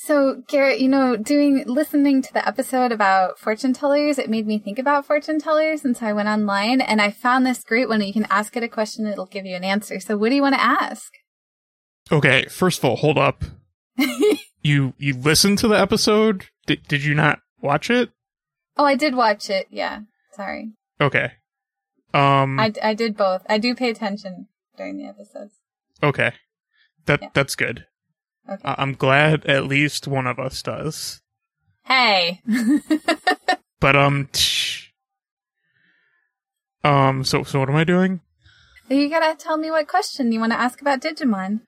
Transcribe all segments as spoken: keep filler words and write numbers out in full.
So, Garrett, you know, doing listening to the episode about fortune tellers, it made me think about fortune tellers, and so I went online and I found this great one. You can ask it a question, it'll give you an answer. So, what do you want to ask? Okay, first of all, hold up. you you listened to the episode? Did did you not watch it? Oh, I did watch it. Yeah, sorry. Okay. Um, I, I did both. I do pay attention during the episodes. Okay, that Yeah. that's good. Okay. Uh, I'm glad at least one of us does. Hey. But um, tch, um. So so what am I doing? You gotta tell me what question you want to ask about Digimon.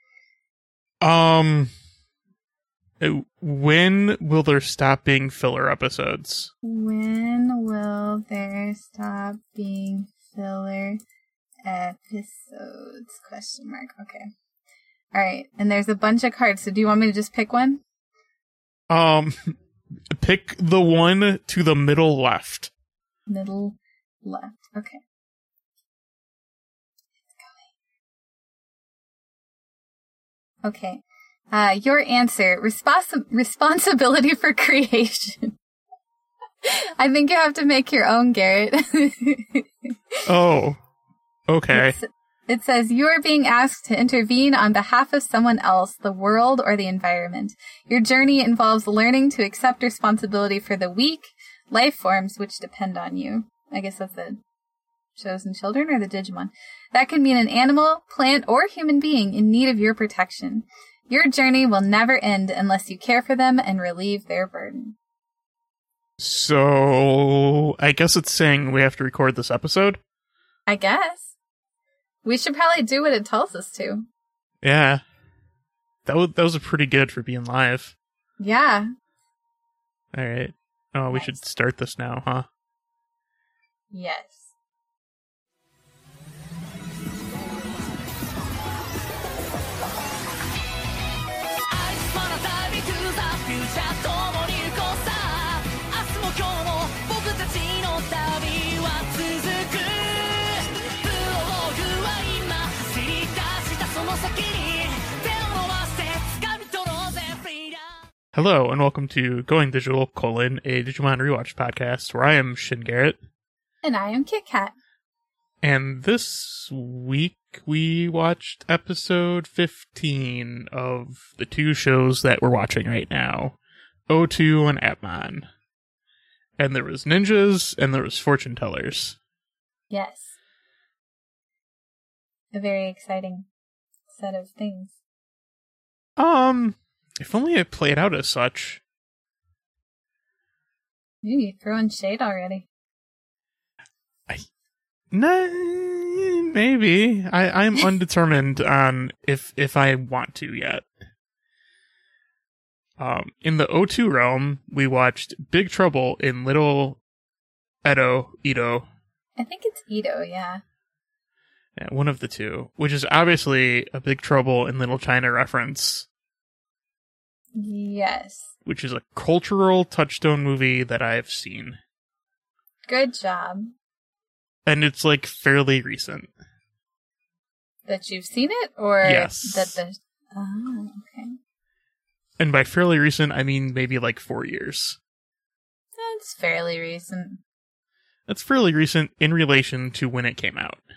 Um, uh, when will there stop being filler episodes? When will there stop being filler episodes? Question mark. Okay. All right. And there's a bunch of cards. So do you want me to just pick one? Um, pick the one to the middle left. Middle left. Okay. It's going. Okay. Uh, your answer. Respons- responsibility for creation. I think you have to make your own, Garrett. Oh, okay. It's, it says, you are being asked to intervene on behalf of someone else, the world, or the environment. Your journey involves learning to accept responsibility for the weak life forms which depend on you. I guess that's the chosen children or the Digimon. That can mean an animal, plant, or human being in need of your protection. Your journey will never end unless you care for them and relieve their burden. So, I guess it's saying we have to record this episode? I guess. We should probably do what it tells us to. Yeah. That was, that was pretty good for being live. Yeah. Alright. Oh, we Nice. should start this now, huh? Yes. Hello, and welcome to Going Digital, colon, a Digimon Rewatch podcast, where I am Shin Garrett. And I am Kit Kat. And this week we watched episode fifteen of the two shows that we're watching right now, O two and Atmon. And there was ninjas, and there was fortune tellers. Yes. A very exciting set of things. Um, if only it played out as such. Ooh, you're throwing shade already. Nah, maybe. I, I'm undetermined on if if I want to yet. Um, in the O two realm, we watched Big Trouble in Little Edo, Edo. I think it's Ito, yeah. Yeah, one of the two, which is obviously a Big Trouble in Little China reference, Yes. which is a cultural touchstone movie that I've seen. Good job. And it's like fairly recent. That you've seen it? Or Yes. that the... Oh, okay. And by fairly recent, I mean maybe like four years. That's fairly recent. That's fairly recent in relation to when it came out.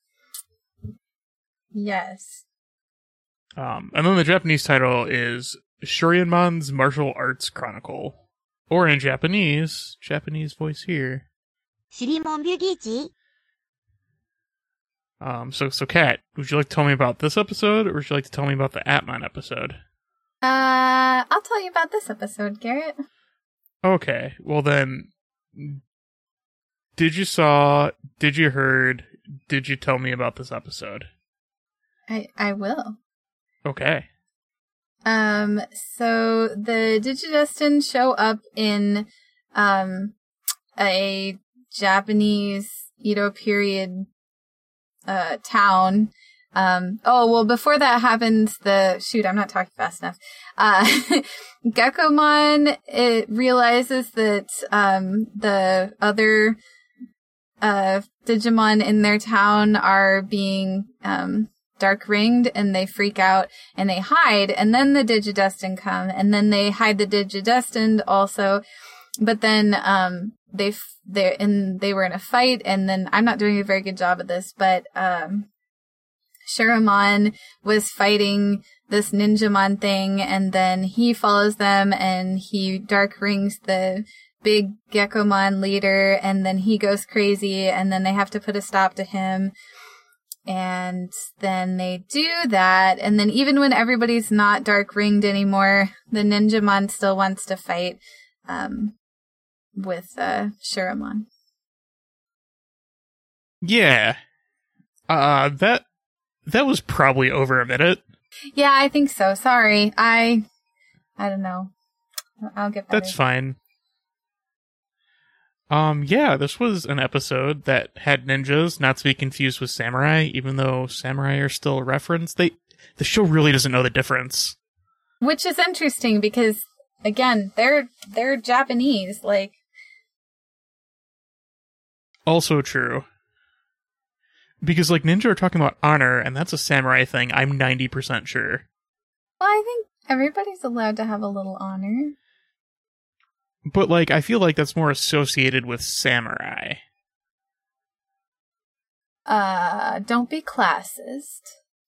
Yes. Um, and then the Japanese title is Shurianmon's Martial Arts Chronicle. Or in Japanese, Japanese voice here. Shirimon Byugichi. Um, so, so Kat, would you like to tell me about this episode, or would you like to tell me about the Atmon episode? Uh, I'll tell you about this episode, Garrett. Okay, well then, did you saw, did you heard, did you tell me about this episode? I, I will. Okay. Um, so the Digidestin show up in, um, a Japanese Edo period, uh, town. Um, oh, well, before that happens, the, shoot, I'm not talking fast enough. Uh, Gekomon, it realizes that, um, the other, uh, Digimon in their town are being, um, dark ringed and they freak out and they hide, and then the Digidestined come, and then they hide the Digidestined also. But then um they they in they were in a fight, and then I'm not doing a very good job of this, but um Shiramon was fighting this Ninjamon thing, and then he follows them and he dark rings the big Gekomon leader, and then he goes crazy, and then they have to put a stop to him. And then they do that, and then even when everybody's not dark ringed anymore, the Ninjamon still wants to fight um, with uh, Shiramon. Yeah. Uh, that that was probably over a minute. Yeah, I think so. Sorry. I I don't know. I'll get better. That's fine. Um, yeah, this was an episode that had ninjas, not to be confused with samurai, even though samurai are still a reference. They, the show really doesn't know the difference. Which is interesting because, again, they're, they're Japanese, like. Also true. Because, like, ninja are talking about honor, and that's a samurai thing, I'm ninety percent sure. Well, I think everybody's allowed to have a little honor. But, like, I feel like that's more associated with samurai. Uh, don't be classist.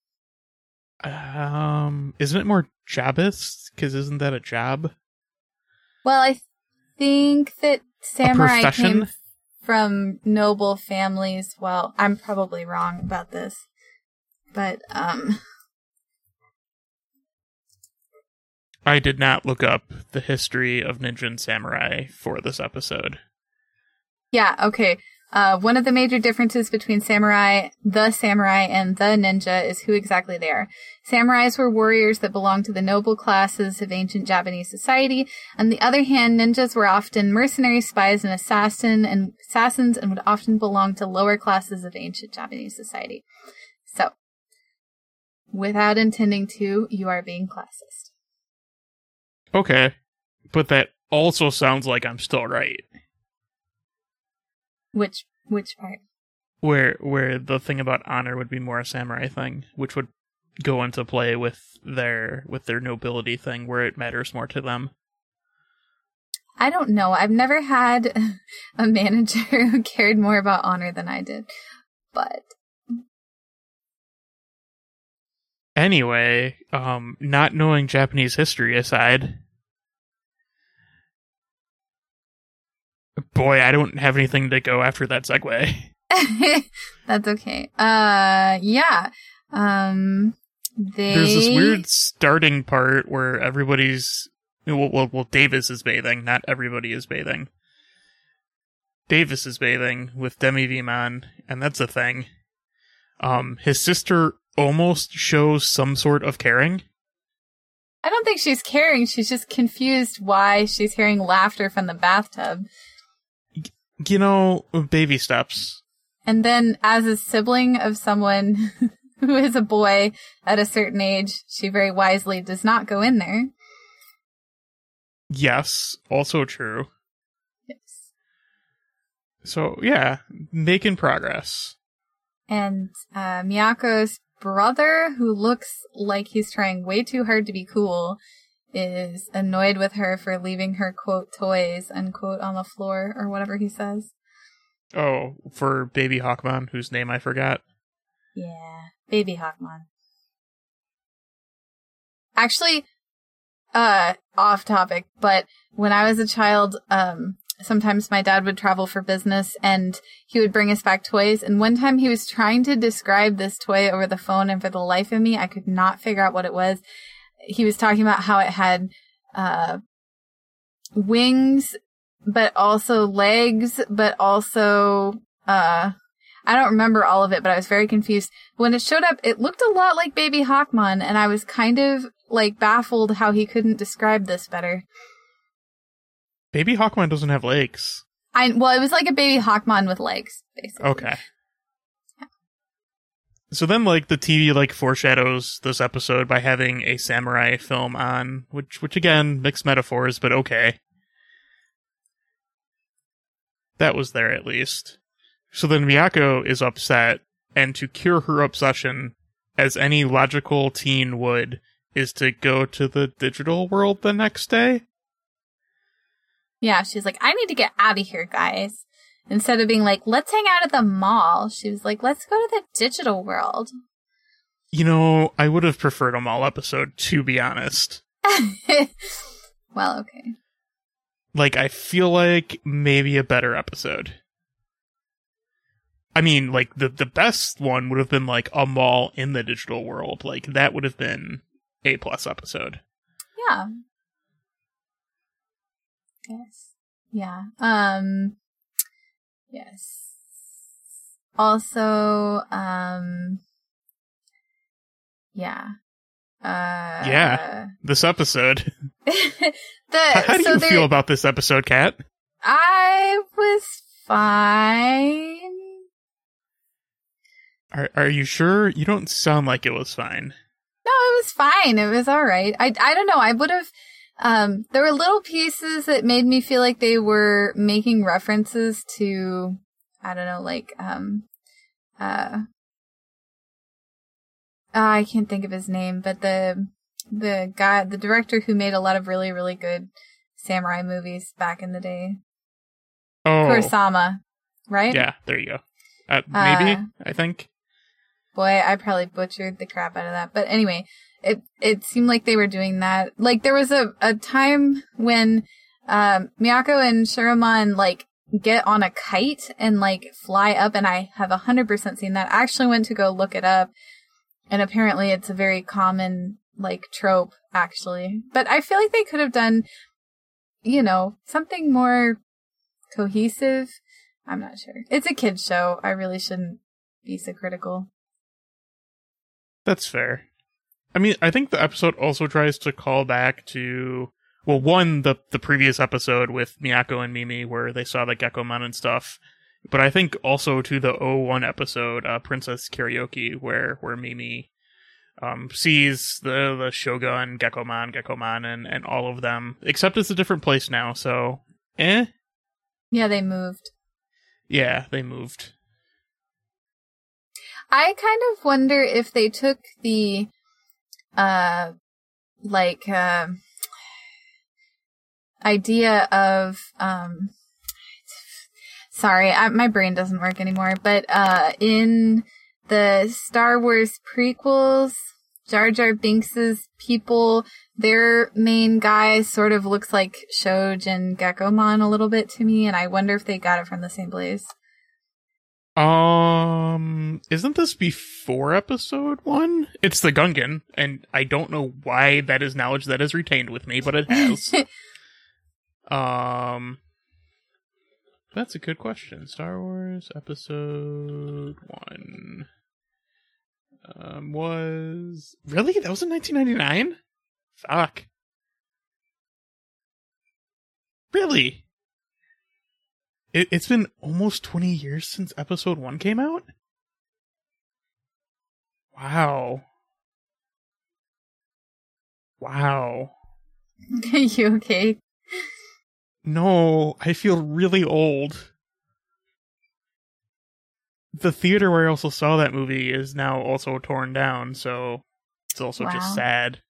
Um, isn't it more jobist? Because isn't that a job? Well, I think that samurai profession? came from noble families. Well, I'm probably wrong about this. But, um... I did not look up the history of ninja and samurai for this episode. Yeah, okay. Uh, one of the major differences between samurai, the samurai, and the ninja is who exactly they are. Samurais were warriors that belonged to the noble classes of ancient Japanese society. On the other hand, ninjas were often mercenary spies and assassin and assassins and would often belong to lower classes of ancient Japanese society. So, without intending to, you are being classist. Okay, but that also sounds like I'm still right. Which which part? Where where the thing about honor would be more a samurai thing, which would go into play with their with their nobility thing, where it matters more to them. I don't know. I've never had a manager who cared more about honor than I did. But anyway, um, not knowing Japanese history aside, boy, I don't have anything to go after that segue. That's okay. Uh, yeah. Um, they... There's this weird starting part where everybody's well, well, well, Davis is bathing. Not everybody is bathing. Davis is bathing with Demi Vimon, and that's a thing. Um, his sister almost shows some sort of caring. I don't think she's caring. She's just confused why she's hearing laughter from the bathtub. You know, baby steps. And then, as a sibling of someone who is a boy at a certain age, she very wisely does not go in there. Yes, also true. Yes. So, yeah, making progress. And uh, Miyako's brother, who looks like he's trying way too hard to be cool, is annoyed with her for leaving her, quote, toys, unquote, on the floor, or whatever he says. Oh, for Baby Hawkmon, whose name I forgot. Yeah, Baby Hawkmon. Actually, uh, off topic, but when I was a child, um, sometimes my dad would travel for business and he would bring us back toys. And one time he was trying to describe this toy over the phone, and for the life of me, I could not figure out what it was. He was talking about how it had, uh, wings, but also legs, but also, uh, I don't remember all of it, but I was very confused. When it showed up, it looked a lot like Baby Hawkmon, and I was kind of, like, baffled how he couldn't describe this better. Baby Hawkmon doesn't have legs. I Well, it was like a Baby Hawkmon with legs, basically. Okay. Yeah. So then, like, the T V, like, foreshadows this episode by having a samurai film on, which, which again, mixed metaphors, but okay. That was there, at least. So then Miyako is upset, and to cure her obsession, as any logical teen would, is to go to the digital world the next day. Yeah, she's like, I need to get out of here, guys. Instead of being like, let's hang out at the mall, she was like, let's go to the digital world. You know, I would have preferred a mall episode, to be honest. Well, okay. Like, I feel like maybe a better episode. I mean, like, the, the best one would have been, like, a mall in the digital world. Like, that would have been a plus episode. Yeah. Yes. Yeah. Um, yes. Also, um, yeah. Uh, yeah. This episode. the, how, how do so you there, feel about this episode, Kat? I was fine. Are Are you sure? You don't sound like it was fine. No, it was fine. It was all right. I, I don't know. I would have, um, there were little pieces that made me feel like they were making references to, I don't know, like, um, uh, uh, I can't think of his name, but the, the guy, the director who made a lot of really, really good samurai movies back in the day. Oh. Kurosawa, right? Yeah, there you go. Uh, maybe, Uh, I think. Boy, I probably butchered the crap out of that. But anyway, it it seemed like they were doing that. Like, there was a, a time when um, Miyako and Shiraman, like, get on a kite and, like, fly up, and I have one hundred percent seen that. I actually went to go look it up, and apparently it's a very common, like, trope, actually. But I feel like they could have done, you know, something more cohesive. I'm not sure. It's a kid's show. I really shouldn't be so critical. That's fair. I mean, I think the episode also tries to call back to, well, one, the the previous episode with Miyako and Mimi where they saw the Gekkomon and stuff, but I think also to the oh one episode, uh, Princess Karaoke, where where Mimi um, sees the, the Shogun, Gekkomon, Gekkomon, and, and all of them, except it's a different place now, so, eh? Yeah, they moved. Yeah, they moved. I kind of wonder if they took the, uh, like, uh, idea of, um, sorry, I, my brain doesn't work anymore, but, uh, in the Star Wars prequels, Jar Jar Binks's people, their main guy sort of looks like Shojin Gekkomon a little bit to me, and I wonder if they got it from the same place. Um, isn't this before episode one? It's the Gungan, and I don't know why that is knowledge that is retained with me, but it has. um, that's a good question. Star Wars episode one um was really that was in nineteen ninety-nine. Fuck. Really? It, it's been almost twenty years since episode one came out? Wow. Wow. Are you okay? No, I feel really old. The theater where I also saw that movie is now also torn down, so it's also Wow. just sad.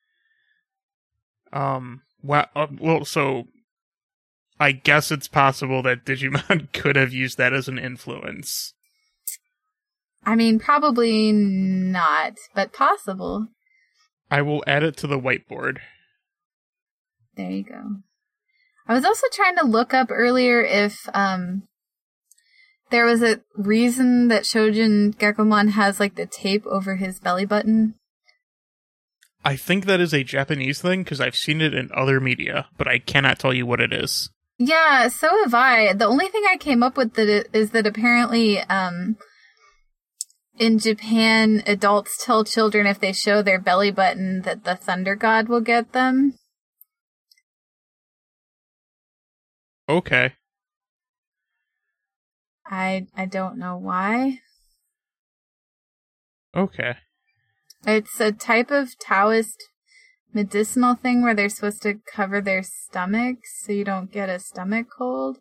Um, well, uh, well, so I guess it's possible that Digimon could have used that as an influence. I mean, probably not, but possible. I will add it to the whiteboard. There you go. I was also trying to look up earlier if um there was a reason that Shojin Gekkomon has, like, the tape over his belly button. I think that is a Japanese thing, because I've seen it in other media, but I cannot tell you what it is. Yeah, so have I. The only thing I came up with that it, is that apparently um in Japan, adults tell children if they show their belly button that the thunder god will get them. Okay. I I don't know why. Okay. It's a type of Taoist medicinal thing where they're supposed to cover their stomachs so you don't get a stomach cold.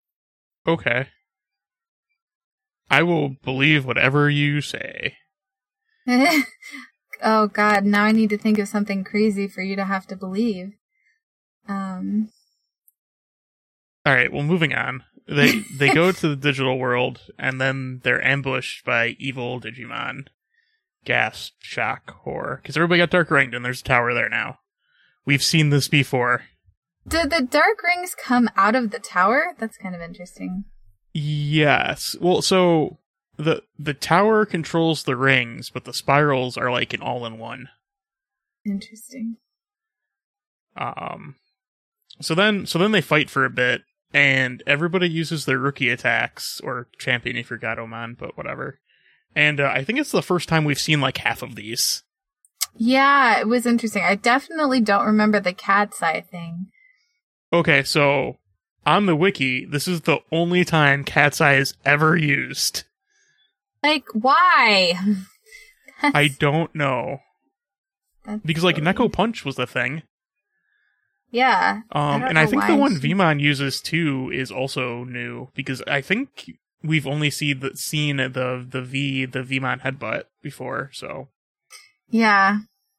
Okay. I will believe whatever you say. Oh God, now I need to think of something crazy for you to have to believe. Um. Alright, well, moving on. They they go to the digital world, and then they're ambushed by evil Digimon. Gas, shock, horror. Because everybody got dark ringed, and there's a tower there now. We've seen this before. Did the dark rings come out of the tower? That's kind of interesting. Yes. Well, so the the tower controls the rings, but the spirals are like an all-in-one. Interesting. Um. So then, so then they fight for a bit, and everybody uses their rookie attacks, or champion if you're Gatomon, but whatever. And uh, I think it's the first time we've seen like half of these. Yeah, it was interesting. I definitely don't remember the cat's eye thing. Okay, so on the wiki, this is the only time Cat's Eye is ever used. Like, why? I don't know. Because like silly. Neko Punch was the thing. Yeah. Um, I and I think the one she... Vmon uses too is also new, because I think we've only see the, seen the the V the Vmon headbutt before, so yeah.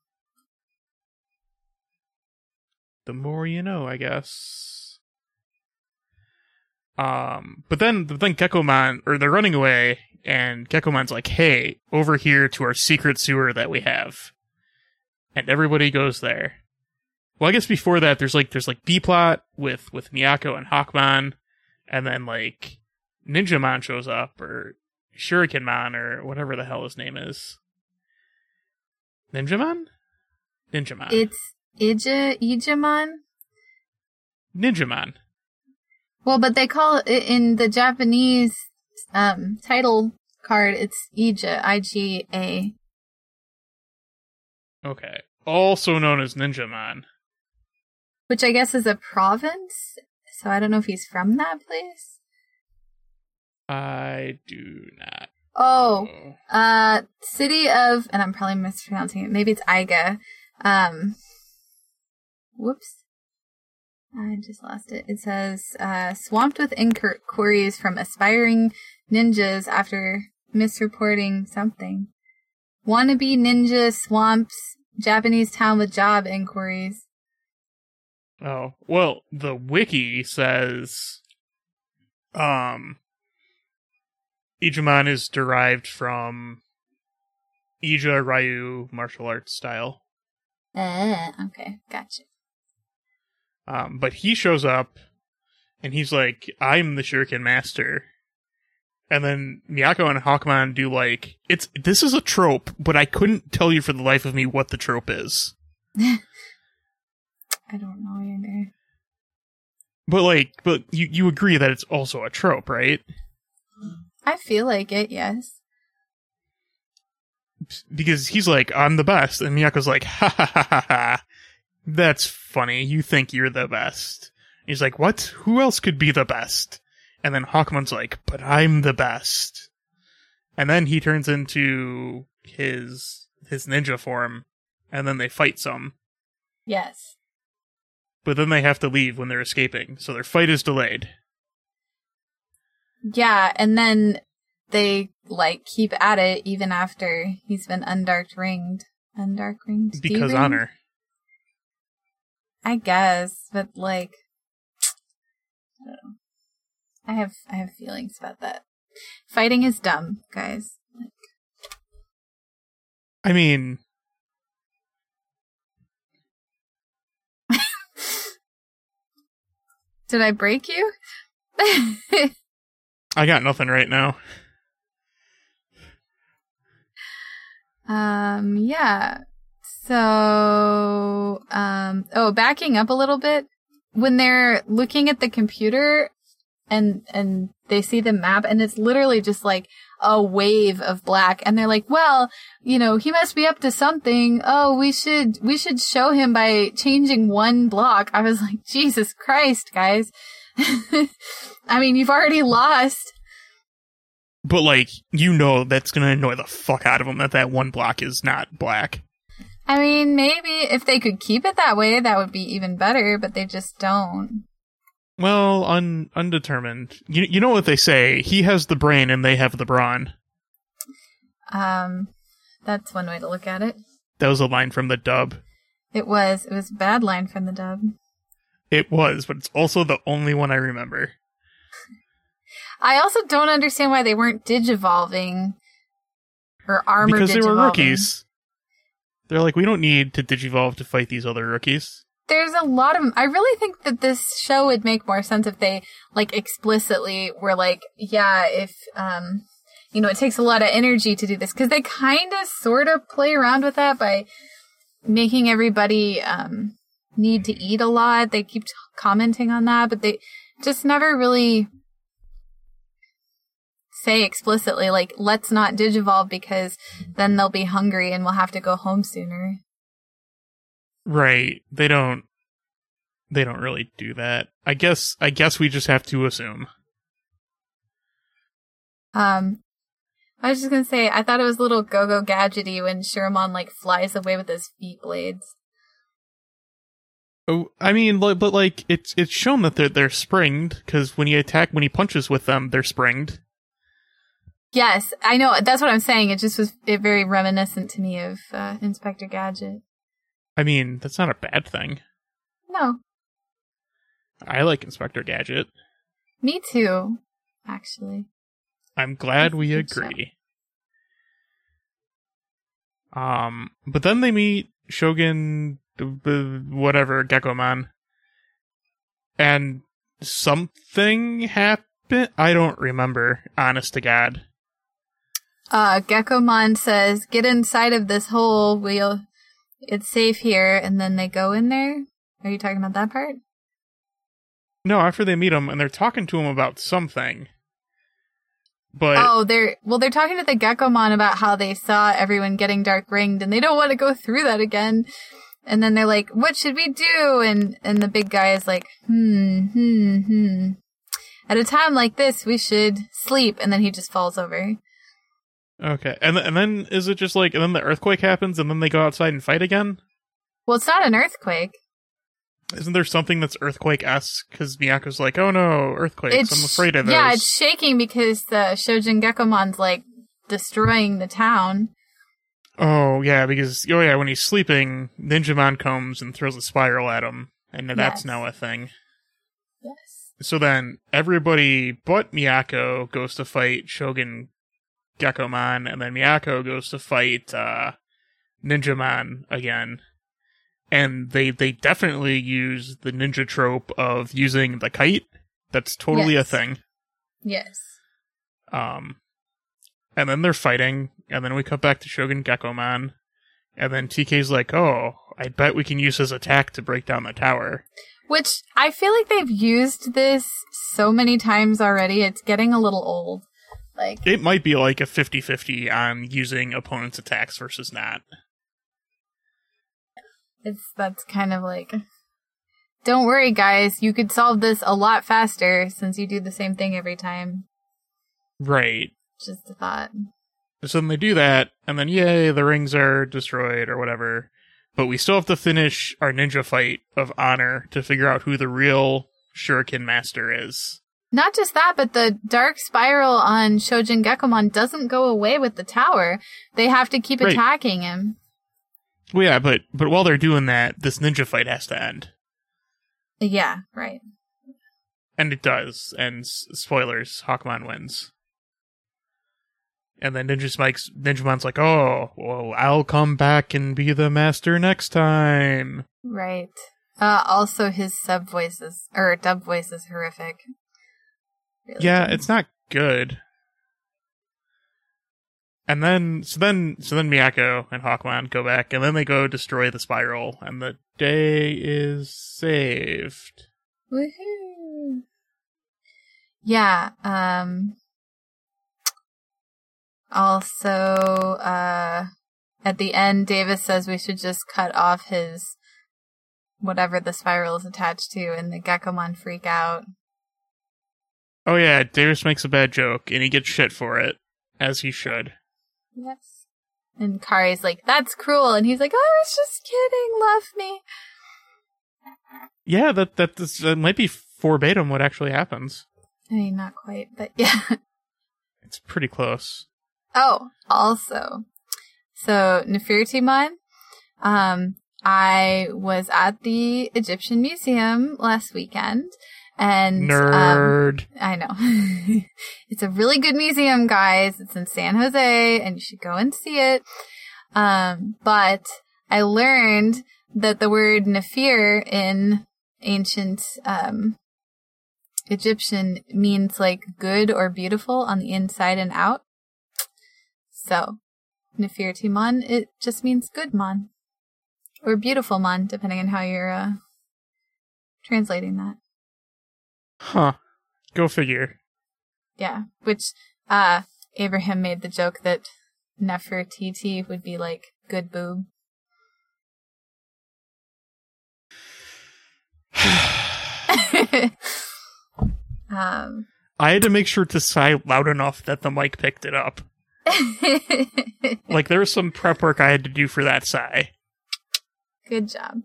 The more you know, I guess. Um, but then but then Gekkomon, or they're running away, and Gekkomon's like, "Hey, over here to our secret sewer that we have," and everybody goes there. Well, I guess before that, there's like there's like B plot with with Miyako and Hawkmon, and then like Ninjamon shows up, or Shurikenmon, or whatever the hell his name is. Ninjamon? Ninjamon. It's Ija Ijamon? Ninjamon. Well, but they call it in the Japanese um, title card, it's Ija, I G A. Okay. Also known as Ninjamon. Which I guess is a province, so I don't know if he's from that place. I do not. Oh, know. uh, city of, and I'm probably mispronouncing it, maybe it's Aiga. Um, whoops. I just lost it. It says, uh, swamped with inquiries from aspiring ninjas after misreporting something. Wannabe ninja swamps Japanese town with job inquiries. Oh, well, the wiki says, um, Ijamon is derived from Ija Ryu martial arts style. Uh, okay, gotcha. Um, but he shows up, and he's like, I'm the Shuriken Master. And then Miyako and Hawkmon do like, it's, this is a trope, but I couldn't tell you for the life of me what the trope is. I don't know either. But like, but you, you agree that it's also a trope, right? I feel like it, yes. Because he's like, I'm the best, and Miyako's like, ha ha ha ha ha. That's funny, you think you're the best. He's like, what? Who else could be the best? And then Hawkmon's like, but I'm the best. And then he turns into his his ninja form, and then they fight some. Yes. But then they have to leave when they're escaping, so their fight is delayed. Yeah, and then they, like, keep at it even after he's been undark ringed. Undark ringed? Because De-ringed? honor. I guess, but, like, I don't know. I have, I have feelings about that. Fighting is dumb, guys. Like, I mean... Did I break you? I got nothing right now. Um, yeah. So, um, oh, backing up a little bit, when they're looking at the computer and, and they see the map and it's literally just like a wave of black and they're like, well, you know, he must be up to something. Oh, we should, we should show him by changing one block. I was like, Jesus Christ, guys. I mean, you've already lost. But, like, you know that's gonna annoy the fuck out of them that that one block is not black. I mean, maybe if they could keep it that way, that would be even better, but they just don't. Well, un- undetermined. You you know what they say, he has the brain and they have the brawn. Um, That's one way to look at it. That was a line from the dub. It was. It was a bad line from the dub. It was, but it's also the only one I remember. I also don't understand why they weren't digivolving or armor Because digivolving. they were rookies. They're like, we don't need to digivolve to fight these other rookies. There's a lot of them. I really think that this show would make more sense if they, like, explicitly were like, yeah, if, um, you know, it takes a lot of energy to do this. Because they kind of sort of play around with that by making everybody um, need to eat a lot. They keep t- commenting on that, but they just never really say explicitly, like, let's not digivolve because then they'll be hungry and we'll have to go home sooner. Right. They don't they don't really do that. I guess I guess we just have to assume. Um I was just gonna say, I thought it was a little go-go gadgety when Shiramon, like, flies away with his feet blades. Oh, I mean, but like it's it's shown that they're they're springed because when he attack when he punches with them, they're springed. Yes, I know. That's what I'm saying. It just was it very reminiscent to me of uh, Inspector Gadget. I mean, that's not a bad thing. No, I like Inspector Gadget. me too. Actually, I'm glad we Good show. agree. Um, but then they meet Shogun, uh, whatever, Gekkomon, and something happened. I don't remember, honest to God. uh, Gekkomon says, "Get inside of this hole. We'll. It's safe here." And then they go in there. Are you talking about that part? No, after they meet him, and they're talking to him about something. But Oh, they're well. They're talking to the Gekkomon about how they saw everyone getting dark ringed, and they don't want to go through that again. And then they're like, "What should we do?" And and the big guy is like, "Hmm, hmm, hmm. At a time like this, we should sleep." And then he just falls over. okay, and th- and then is it just like, and then the earthquake happens, and then they go outside and fight again? Well, it's not an earthquake. Isn't there something that's earthquake-esque? Because Miyako's like, oh no, earthquakes, It's I'm afraid of those. yeah, it's shaking because the Shojin Gekkomon's like destroying the town. Oh, yeah, because, oh yeah, when he's sleeping, Ninjamon comes and throws a spiral at him, and that's Yes. now a thing. Yes. So then, everybody but Miyako goes to fight Shogun Gekkomon, and then Miyako goes to fight, uh, Ninjamon again. And they, they definitely use the ninja trope of using the kite. That's totally Yes. a thing. Yes. Um, and then they're fighting, and then we cut back to Shogun Gekkomon, and then T K's like, oh, I bet we can use his attack to break down the tower. Which I feel like they've used this so many times already. It's getting a little old. Like, It might be like a fifty-fifty on using opponents' attacks versus not. it's that's kind of like, don't worry, guys. You could solve this a lot faster since you do the same thing every time. Right. Just a thought. So then they do that, and then yay, the rings are destroyed or whatever. But we still have to finish our ninja fight of honor to figure out who the real Shuriken Master is. Not just that, but the dark spiral on Shojin Gekkomon doesn't go away with the tower. They have to keep Right. attacking him. Well, yeah, but, but while they're doing that, this ninja fight has to end. Yeah, right. And it does. And s- spoilers, Hawkmon wins. And then Ninja Spike's Ninjamon's like, oh, well, I'll come back and be the master next time. Right. Uh, also, his sub voice is, or dub voice is horrific. Really Yeah, good. it's not good. And then, so then, so then Miyako and Hawkmon go back, and then they go destroy the spiral, and the day is saved. Woohoo! Yeah, um... Also, uh... at the end, Davis says we should just cut off his... whatever the spiral is attached to, and the Gekkomon freak out. Oh yeah, Davis makes a bad joke, and he gets shit for it, as he should. Yes. And Kari's like, that's cruel, and he's like, I was just kidding, love me. Yeah, that that, this, that might be verbatim what actually happens. I mean, not quite, but yeah. It's pretty close. Oh, also, So, Nefertimon, um, I was at the Egyptian Museum last weekend, and Nerd. Um, I know. It's a really good museum, guys. It's in San Jose, and you should go and see it. Um, but I learned that the word Nefer in ancient um, Egyptian means like good or beautiful on the inside and out. So, Nefertimon, it just means good mon. Or beautiful mon, depending on how you're uh, translating that. Huh. Go figure. Yeah, which uh, Abraham made the joke that Nefertiti would be like good boob. um, I had to make sure to sigh loud enough that the mic picked it up. Like, there was some prep work I had to do for that sigh. Good job.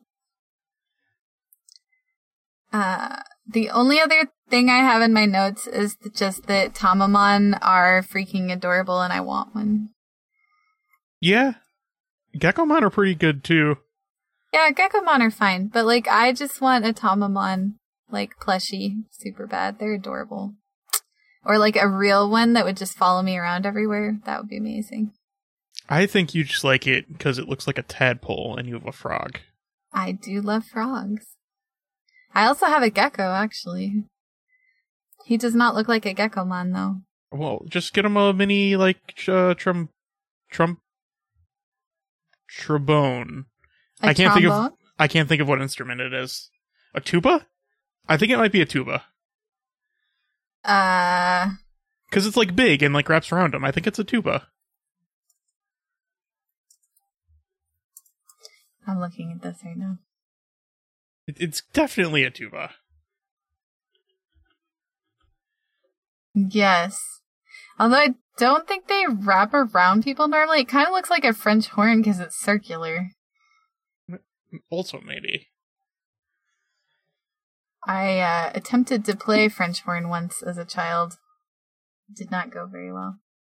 Uh, the only other thing I have in my notes is just that Tamamon are freaking adorable and I want one. Yeah. Gekkomon are pretty good, too. Yeah, Gekkomon are fine, but, like, I just want a Tamamon, like, plushie super bad. They're adorable. Or, like, a real one that would just follow me around everywhere. That would be amazing. I think you just like it because it looks like a tadpole and you have a frog. I do love frogs. I also have a gecko, actually. He does not look like a Gekkomon, though. Well, just get him a mini, like, uh, trum... Trump... Trombone. A I can't trombone? think of I can't think of what instrument it is. A tuba? I think it might be a tuba. Uh... Because it's, like, big and, like, wraps around him. I think it's a tuba. I'm looking at this right now. It, it's definitely a tuba. Yes. Although I don't think they wrap around people normally. It kind of looks like a French horn because it's circular. Also, maybe. I uh, attempted to play French horn once as a child. It did not go very well.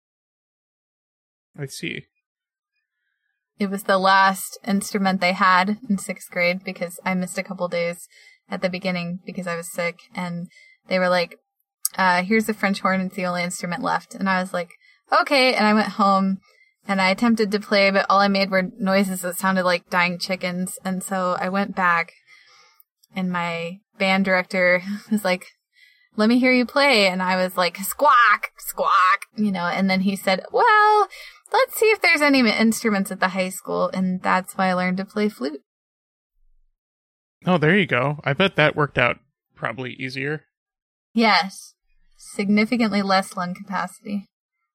I see. It was the last instrument they had in sixth grade because I missed a couple days at the beginning because I was sick. And they were like, uh, here's the French horn. It's the only instrument left. And I was like, okay. And I went home and I attempted to play, but all I made were noises that sounded like dying chickens. And so I went back and my band director was like, let me hear you play. And I was like, squawk, squawk, you know, and then he said, well, let's see if there's any instruments at the high school. And that's why I learned to play flute. Oh, there you go. I bet that worked out probably easier. Yes. Significantly less lung capacity.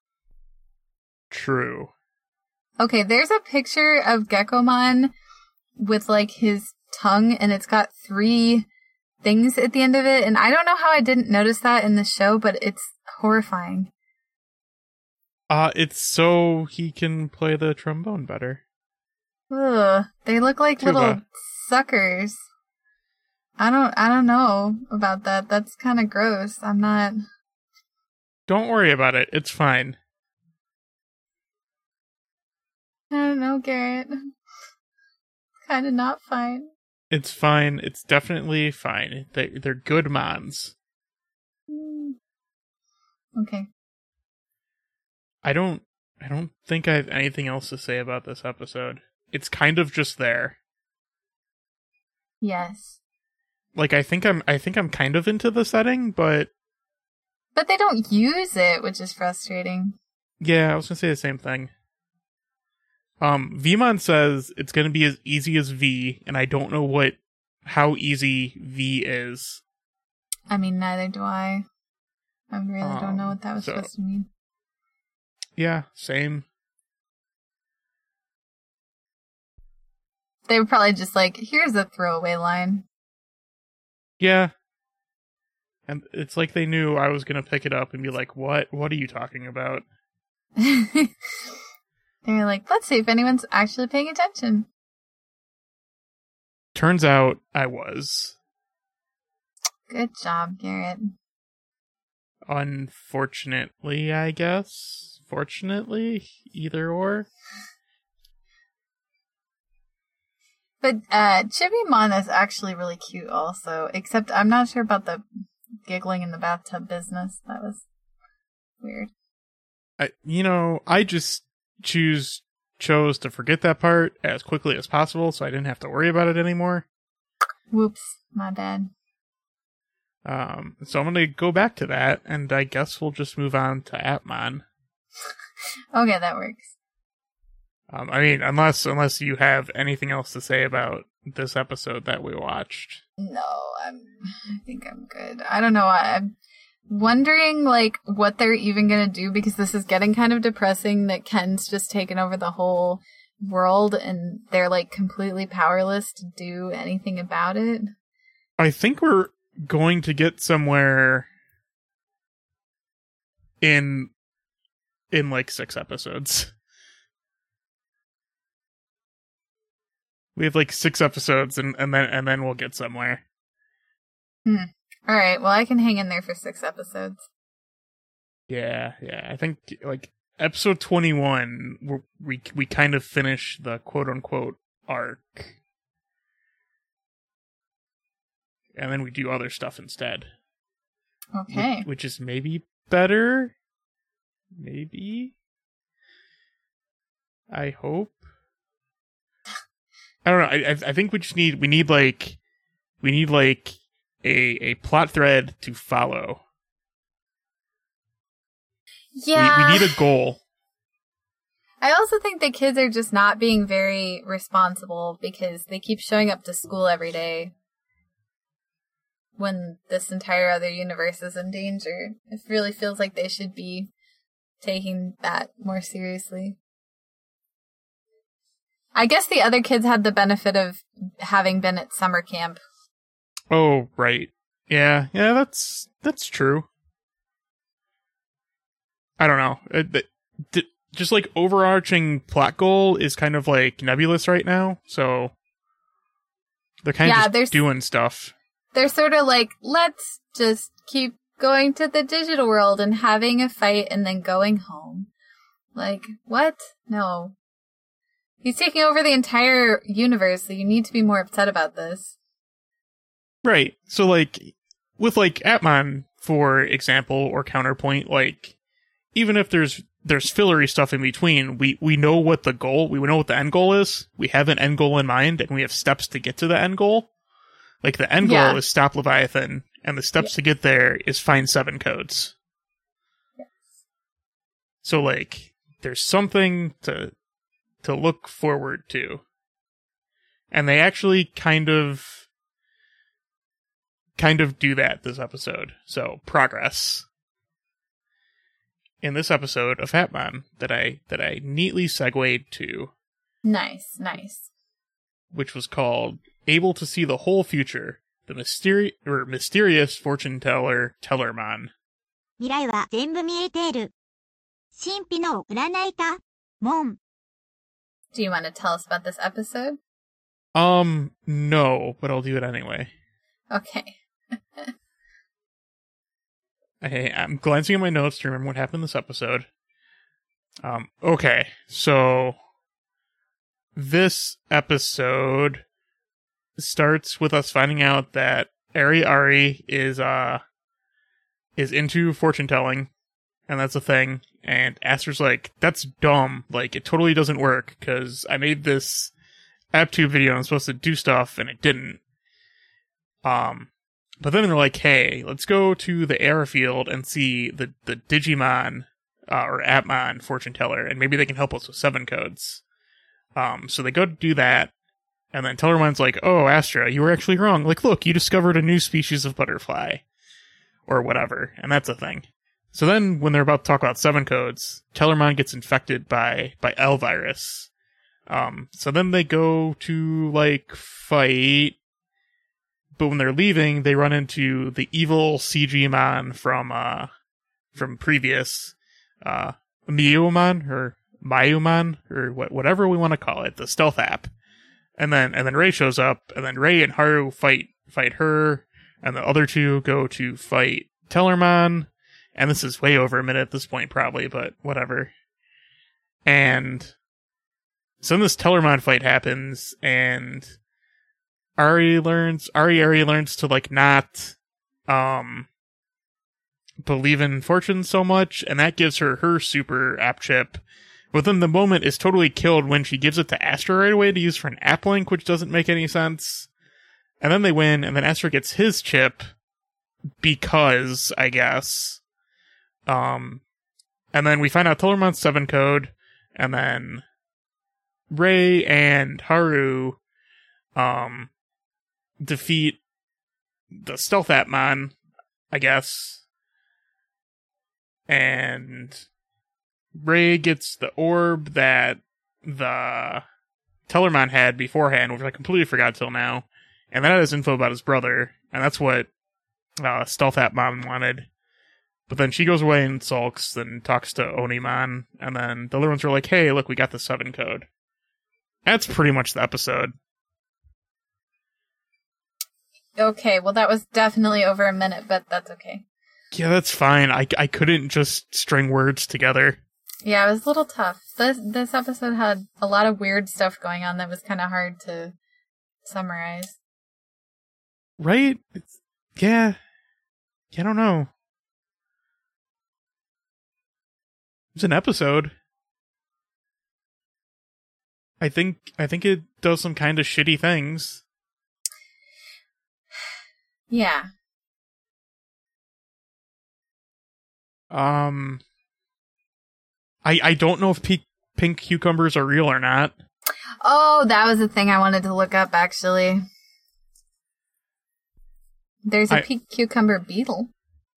True. Okay, there's a picture of Gekkomon with, like, his tongue, and it's got three things at the end of it. And I don't know how I didn't notice that in the show, but it's horrifying. Uh, it's so he can play the trombone better. Ugh, they look like Tuba. little suckers. I don't, I don't know about that. That's kind of gross. I'm not... Don't worry about it. It's fine. I don't know, Garrett. Kind of not fine. It's fine. It's definitely fine. They, they're good mons. Mm. Okay. I don't I don't think I have anything else to say about this episode. It's kind of just there. Yes. Like I think I'm I think I'm kind of into the setting, but But they don't use it, which is frustrating. yeah, I was gonna say the same thing. Um, Vmon says it's gonna be as easy as V, and I don't know what how easy V is. I mean, neither do I. I really Um, don't know what that was so- supposed to mean. Yeah, same. They were probably just like, here's a throwaway line. Yeah. And it's like they knew I was gonna pick it up and be like, what? What are you talking about? They were like, let's see if anyone's actually paying attention. Turns out I was. Good job, Garrett. Unfortunately, I guess. Fortunately, either or. But uh, Chibimon is actually really cute also, except I'm not sure about the giggling in the bathtub business. That was weird. I, you know, I just choose chose to forget that part as quickly as possible so I didn't have to worry about it anymore. Whoops, my bad. Um, so I'm going to go back to that, and I guess we'll just move on to Appmon. Okay, that works. Um, I mean, unless unless you have anything else to say about this episode that we watched. No, I'm. I think I'm good. I don't know. I'm wondering, like, what they're even gonna do, because this is getting kind of depressing that Ken's just taken over the whole world and they're, like, completely powerless to do anything about it. I think we're going to get somewhere in in like six episodes. We have like six episodes, and, and then and then we'll get somewhere. Hmm. All right. Well, I can hang in there for six episodes. Yeah, yeah. I think like episode twenty-one, we're, we we kind of finish the quote unquote arc, and then we do other stuff instead. Okay. Which, which is maybe better. Maybe. I hope. I don't know. I I think we just need we need like we need like a a plot thread to follow. Yeah. We, we need a goal. I also think the kids are just not being very responsible because they keep showing up to school every day when this entire other universe is in danger. It really feels like they should be taking that more seriously. I guess the other kids had the benefit of having been at summer camp. Oh, right. Yeah, yeah, that's that's true. I don't know. It, it, it, just like overarching plot goal is kind of like nebulous right now, so they're kind Yeah, of there's- just doing stuff. They're sort of like, let's just keep going to the digital world and having a fight and then going home. Like, what? No. He's taking over the entire universe, so you need to be more upset about this. Right. So, like, with, like, Appmon, for example, or Counterpoint, like, even if there's there's fillery stuff in between, we, we know what the goal, we know what the end goal is. We have an end goal in mind, and we have steps to get to the end goal. Like, the end goal Yeah. is stop Leviathan, and the steps Yeah. to get there is find seven codes. Yes. So, like, there's something to to look forward to. And they actually kind of kind of do that this episode. So, progress. In this episode of Appmon that I that I neatly segued to, Nice, nice. which was called Able to See the Whole Future, the mysteri- or Mysterious Fortune Teller Tellermon. 未来は全部見えている。神秘の占いかモン。 Do you want to tell us about this episode? Um, no, but I'll do it anyway. Okay. I, I'm glancing at my notes to remember what happened in this episode. Um, okay, so this episode starts with us finding out that Ari Ari is uh is into fortune telling, and that's a thing. And Aster's like, "That's dumb. Like, it totally doesn't work because I made this AppTube video and I'm supposed to do stuff, and it didn't." Um. But then they're like, hey, let's go to the airfield and see the, the Digimon, uh, or Appmon fortune teller, and maybe they can help us with seven codes. Um, so they go to do that, and then Tellermon's like, oh, Astra, you were actually wrong. Like, look, you discovered a new species of butterfly. Or whatever, and that's a thing. So then, when they're about to talk about seven codes, Tellermon gets infected by, by L virus. Um, so then they go to, like, fight. But when they're leaving, they run into the evil C G Mon from, uh, from previous, uh, Miyumon, or Mayumon, or what, whatever we want to call it, the stealth app. And then, and then Ray shows up, and then Ray and Haru fight, fight her, and the other two go to fight Tellermon, and this is way over a minute at this point, probably, but whatever. And so then this Tellermon fight happens, and Ari learns, Ari Ari learns to, like, not, um, believe in fortune so much, and that gives her her super app chip. But then the moment is totally killed when she gives it to Astra right away to use for an app link, which doesn't make any sense. And then they win, and then Astra gets his chip because, I guess. Um, and then we find out Tellermon's seven code, and then Rei and Haru, um, defeat the Stealth Appmon, I guess. And Rei gets the orb that the Tellermon had beforehand, which I completely forgot till now. And that has info about his brother, and that's what uh, Stealth Appmon wanted. But then she goes away and sulks, and talks to Onimon, and then the other ones are like, hey, look, we got the seven code. That's pretty much the episode. Okay, well that was definitely over a minute, but that's okay. Yeah, that's fine. I, I couldn't just string words together. Yeah, it was a little tough. This this episode had a lot of weird stuff going on that was kind of hard to summarize. Right? It's, yeah. I don't know. It's an episode. I think I think it does some kind of shitty things. Yeah. Um, I I don't know if pe- pink cucumbers are real or not. Oh, that was the thing I wanted to look up, actually. There's a I, pink cucumber beetle.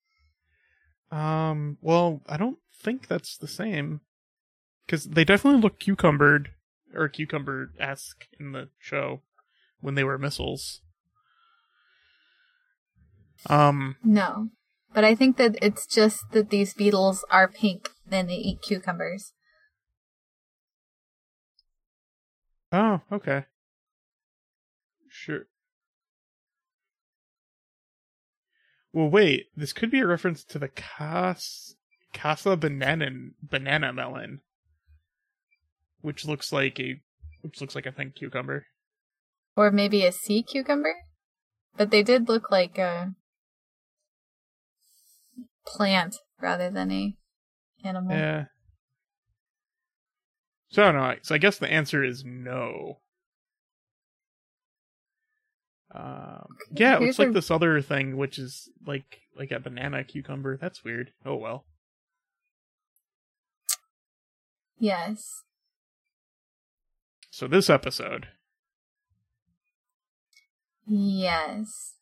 Um, well, I don't think that's the same. Because they definitely look cucumbered, or cucumber-esque in the show, when they were missiles. Um, No. But I think that it's just that these beetles are pink, and they eat cucumbers. Oh, okay. Sure. Well, wait. This could be a reference to the Cas- Casa banana banana melon, which looks like a which looks like a pink cucumber, Or maybe a sea cucumber? But they did look like a plant rather than a animal. Yeah. So I don't know. So I guess the answer is no. Um, yeah, it Here's looks like a- this other thing, which is like like a banana cucumber. That's weird. Oh well. Yes. So this episode, Yes.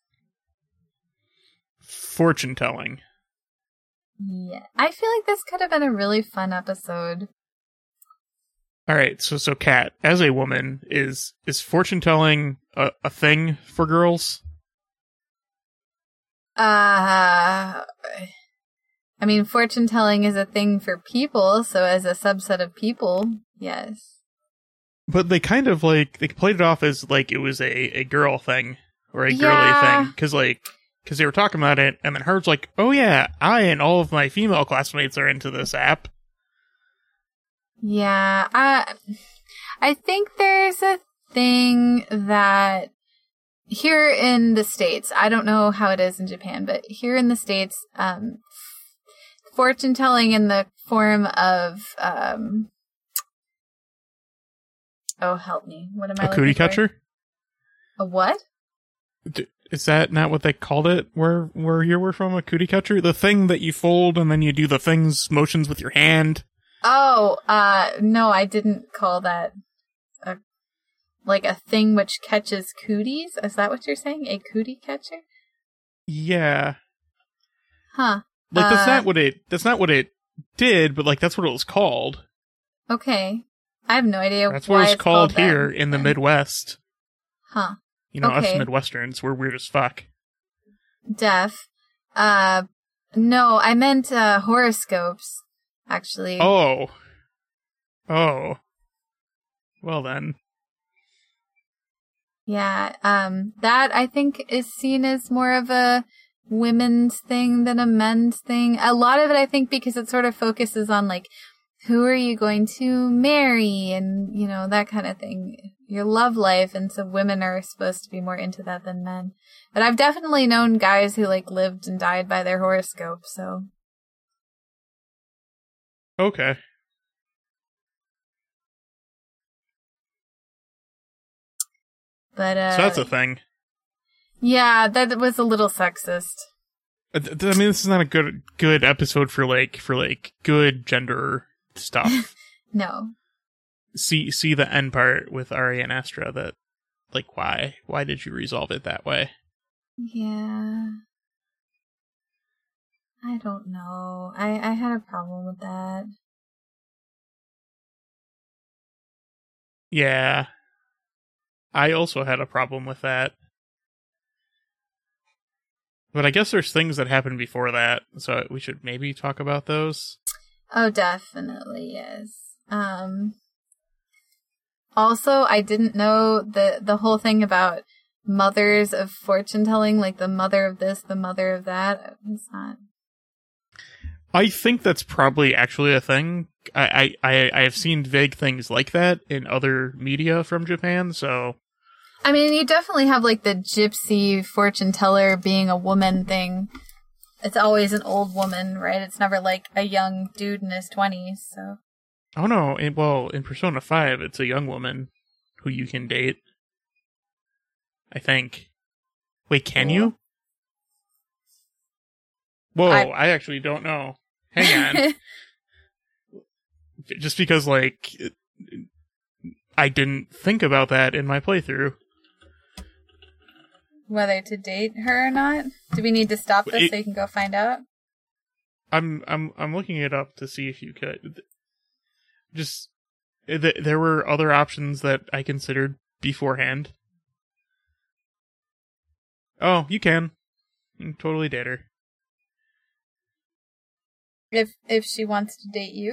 fortune telling. Yeah. I feel like this could have been a really fun episode. All right, so so Kat, as a woman, is is fortune telling a, a thing for girls? Uh, I mean, fortune telling is a thing for people, so as a subset of people, yes. But they kind of like they played it off as like it was a, a girl thing or a girly Yeah. thing because like because they were talking about it, and then Herb's like, "Oh yeah, I and all of my female classmates are into this app." Yeah, I, I think there's a thing that here in the States, I don't know how it is in Japan, but here in the States, um, fortune telling in the form of, um, oh, help me. What am I A cootie looking for? catcher? A what? D- Is that not what they called it where where you were from? A cootie catcher? The thing that you fold and then you do the things motions with your hand. Oh, uh, no, I didn't call that a, like a thing which catches cooties. Is that what you're saying? A cootie catcher? Yeah. Huh. Like that's Uh, not what it that's not what it did, but like that's what it was called. Okay. I have no idea That's why what it's it's called, that, here in the then. Midwest. Huh. You know, Okay. us Midwesterns, we're weird as fuck. Deaf. Uh, no, I meant, uh, horoscopes, actually. Oh. Oh. Well then. Yeah, um, that I think is seen as more of a women's thing than a men's thing. A lot of it, I think, because it sort of focuses on, like, who are you going to marry and, you know, that kind of thing. your love life, and so women are supposed to be more into that than men. But I've definitely known guys who like lived and died by their horoscope, so. Okay. But uh So that's a thing. Yeah, that was a little sexist. I mean, this is not a good good episode for like for like good gender stuff. No. See see the end part with Ari and Astra. That like why why did you resolve it that way? Yeah. I don't know. I I had a problem with that. Yeah. I also had a problem with that. But I guess there's things that happened before that, so we should maybe talk about those. Oh, definitely, yes. Um, also, I didn't know the, the whole thing about mothers of fortune telling, like the mother of this, the mother of that. It's not. I think that's probably actually a thing. I, I, I have seen vague things like that in other media from Japan, so... I mean, you definitely have, like, the gypsy fortune teller being a woman thing. It's always an old woman, right? It's never, like, a young dude in his twenties, so... Oh, no. In, well, in Persona five, it's a young woman who you can date. I think. Wait, can Cool. you? Whoa, I... I actually don't know. Hang on. Just because, like, I didn't think about that in my playthrough. Whether to date her or not? Do we need to stop this It, so you can go find out? I'm I'm I'm looking it up to see if you could. Just th- there were other options that I considered beforehand. Oh, you can. You can totally date her. If if she wants to date you?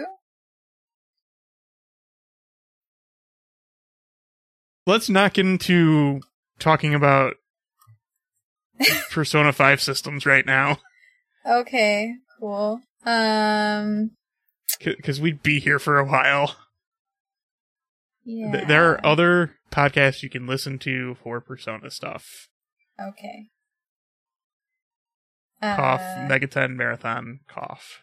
Let's not get into talking about Persona five systems right now. Okay, cool. Um, Because we'd be here for a while. yeah. Th- there are other podcasts you can listen to for Persona stuff. Okay. Cough, Uh, Megaten Marathon, cough.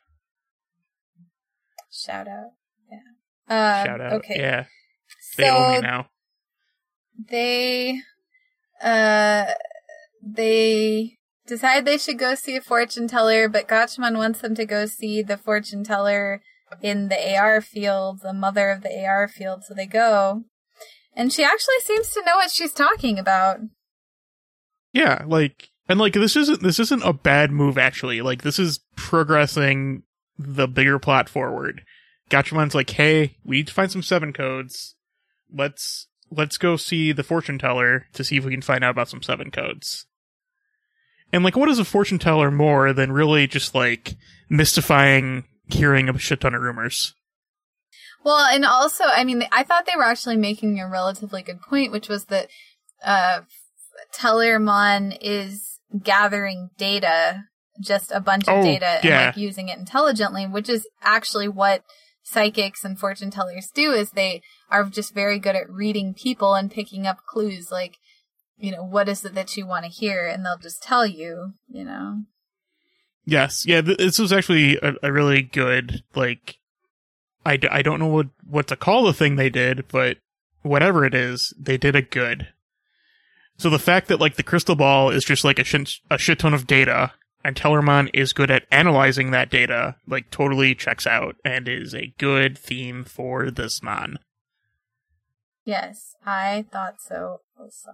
Shout out. Yeah. Uh, Shout out. Okay. Yeah. They owe me So now. they, uh, they decide they should go see a fortune teller, but Gatchaman wants them to go see the fortune teller in the A R field, the mother of the A R field. So they go, and she actually seems to know what she's talking about. Yeah, like, and like this isn't this isn't a bad move actually. Like this is progressing the bigger plot forward. Gatchaman's like, hey, we need to find some seven codes. Let's let's go see the fortune teller to see if we can find out about some seven codes. And like, what is a fortune teller more than really just like mystifying hearing a shit ton of rumors? Well, and also, I mean, I thought they were actually making a relatively good point, which was that uh, Tellermon is gathering data, just a bunch of Oh, data, and yeah. like using it intelligently, which is actually what psychics and fortune tellers do. Is they are just very good at reading people and picking up clues, like, you know, what is it that you want to hear, and they'll just tell you, you know. Yes, yeah, th- this was actually a, a really good, like, I, d- I don't know what, what to call the thing they did, but whatever it is, they did it good. So the fact that, like, the crystal ball is just, like, a, sh- a shit ton of data, and Tellermon is good at analyzing that data, like, totally checks out, and is a good theme for this mon. Yes, I thought so also.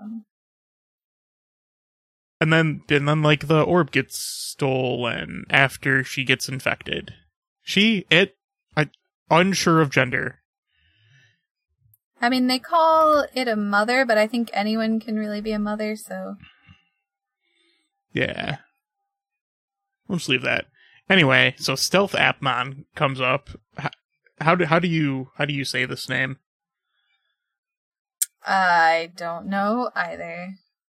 And then, and then, like, the orb gets stolen after she gets infected. She, it, I, unsure of gender. I mean, they call it a mother, but I think anyone can really be a mother, so... Yeah. We'll just leave that. Anyway, so Stealth Appmon comes up. How, how do how do you how do you say this name? I don't know either.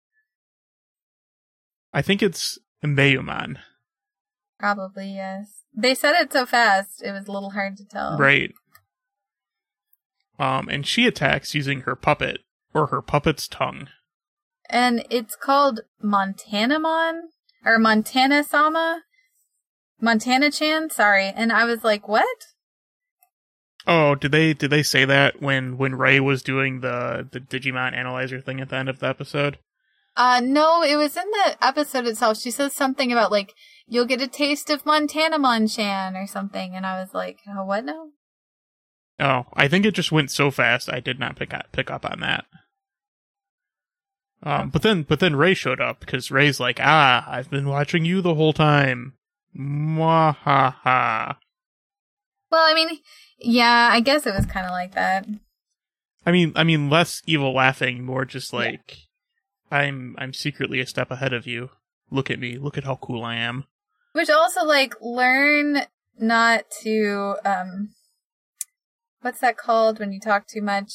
I think it's Mbeyumon. Probably, yes. They said it so fast, it was a little hard to tell. Right. Um, and she attacks using her puppet, or her puppet's tongue. And it's called Montanamon, or Montana-sama, Montana-chan, sorry. And I was like, what? Oh, did they did they say that when, when Ray was doing the, the Digimon analyzer thing at the end of the episode? Uh, no, it was in the episode itself. She says something about, like, you'll get a taste of Montanamon-chan or something. And I was like, oh, what now? Oh, I think it just went so fast I did not pick up, pick up on that. Um, but then, but then Ray showed up because Ray's like, ah, I've been watching you the whole time. Mwahaha. Well, I mean, yeah, I guess it was kind of like that. I mean, I mean, less evil laughing, more just like, yeah. I'm, I'm secretly a step ahead of you. Look at me. Look at how cool I am. Which also, like, learn not to, um, what's that called when you talk too much?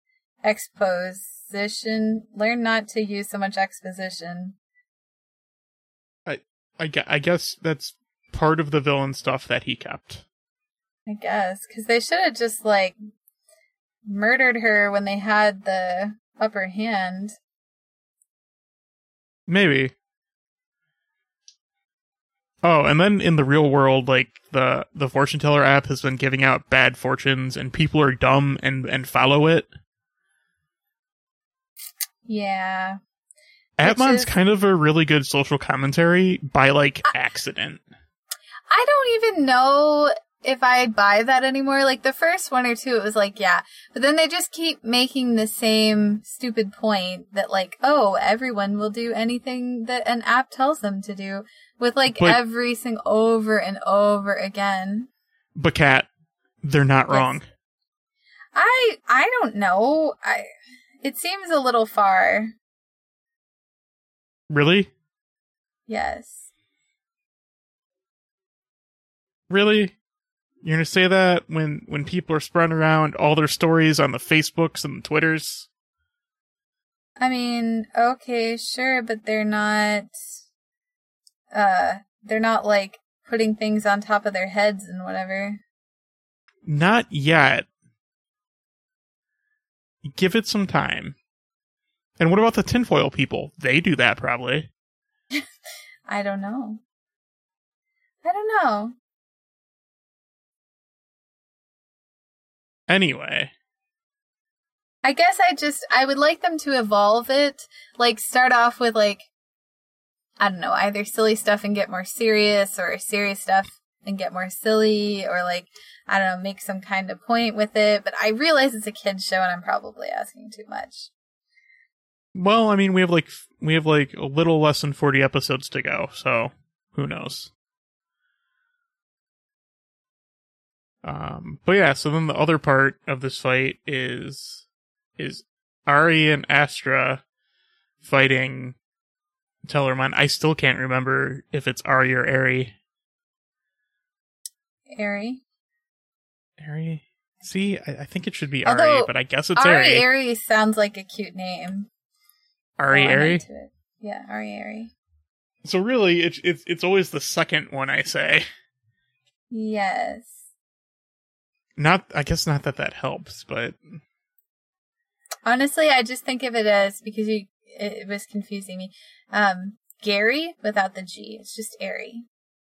Exposition. Learn not to use so much exposition. I, I, I guess that's part of the villain stuff that he kept. I guess, because they should have just, like, murdered her when they had the upper hand. Maybe. Oh, and then in the real world, like, the, the fortune teller app has been giving out bad fortunes, and people are dumb and, and follow it. Yeah. Atmon's is... kind of a really good social commentary by, like, I... accident. I don't even know if I buy that anymore. Like, the first one or two, it was like, yeah. But then they just keep making the same stupid point that, like, oh, everyone will do anything that an app tells them to do. With, like, but, every single over and over again. But, Kat, they're not yes. wrong. I I don't know. I It seems a little far. Really? Yes. Really? You're gonna say that when, when people are spreading around all their stories on the Facebooks and the Twitters? I mean, okay, sure, but they're not... Uh, they're not, like, putting things on top of their heads and whatever. Not yet. Give it some time. And what about the tinfoil people? They do that, probably. I don't know. I don't know. Anyway. I guess I just, I would like them to evolve it. Like, start off with, like, I don't know, either silly stuff and get more serious, or serious stuff and get more silly, or, like, I don't know, make some kind of point with it. But I realize it's a kid's show and I'm probably asking too much. Well, I mean, we have, like, we have, like, a little less than forty episodes to go, so who knows? Um, but yeah, so then the other part of this fight is, is Ari and Astra fighting Tellermon. I still can't remember if it's Ari or Ari. Ari. Ari? See, I, I think it should be Although, Ari, but I guess it's Ari. Ari. Ari sounds like a cute name. Ari, oh, Ari? Yeah, Ari, Ari. So really, it's, it's, it's always the second one I say. Yes. Not, I guess not that that helps, but... Honestly, I just think of it as, because you, it, it was confusing me, um, Gary without the G. It's just Ari.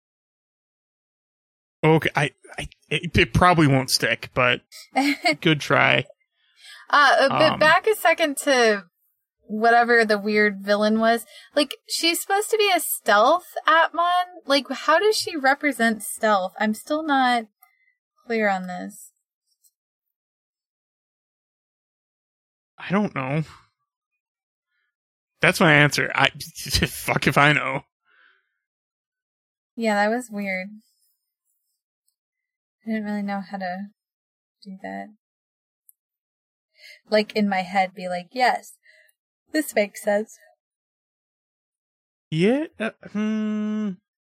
Okay, I, I it, it probably won't stick, but good try. Uh, but um, back a second to whatever the weird villain was. Like, she's supposed to be a stealth Atmon? Like, how does she represent stealth? I'm still not clear on this. I don't know. That's my answer. I fuck if I know. Yeah, that was weird. I didn't really know how to do that. Like, in my head, be like, yes, this makes sense. Yeah, uh, hmm.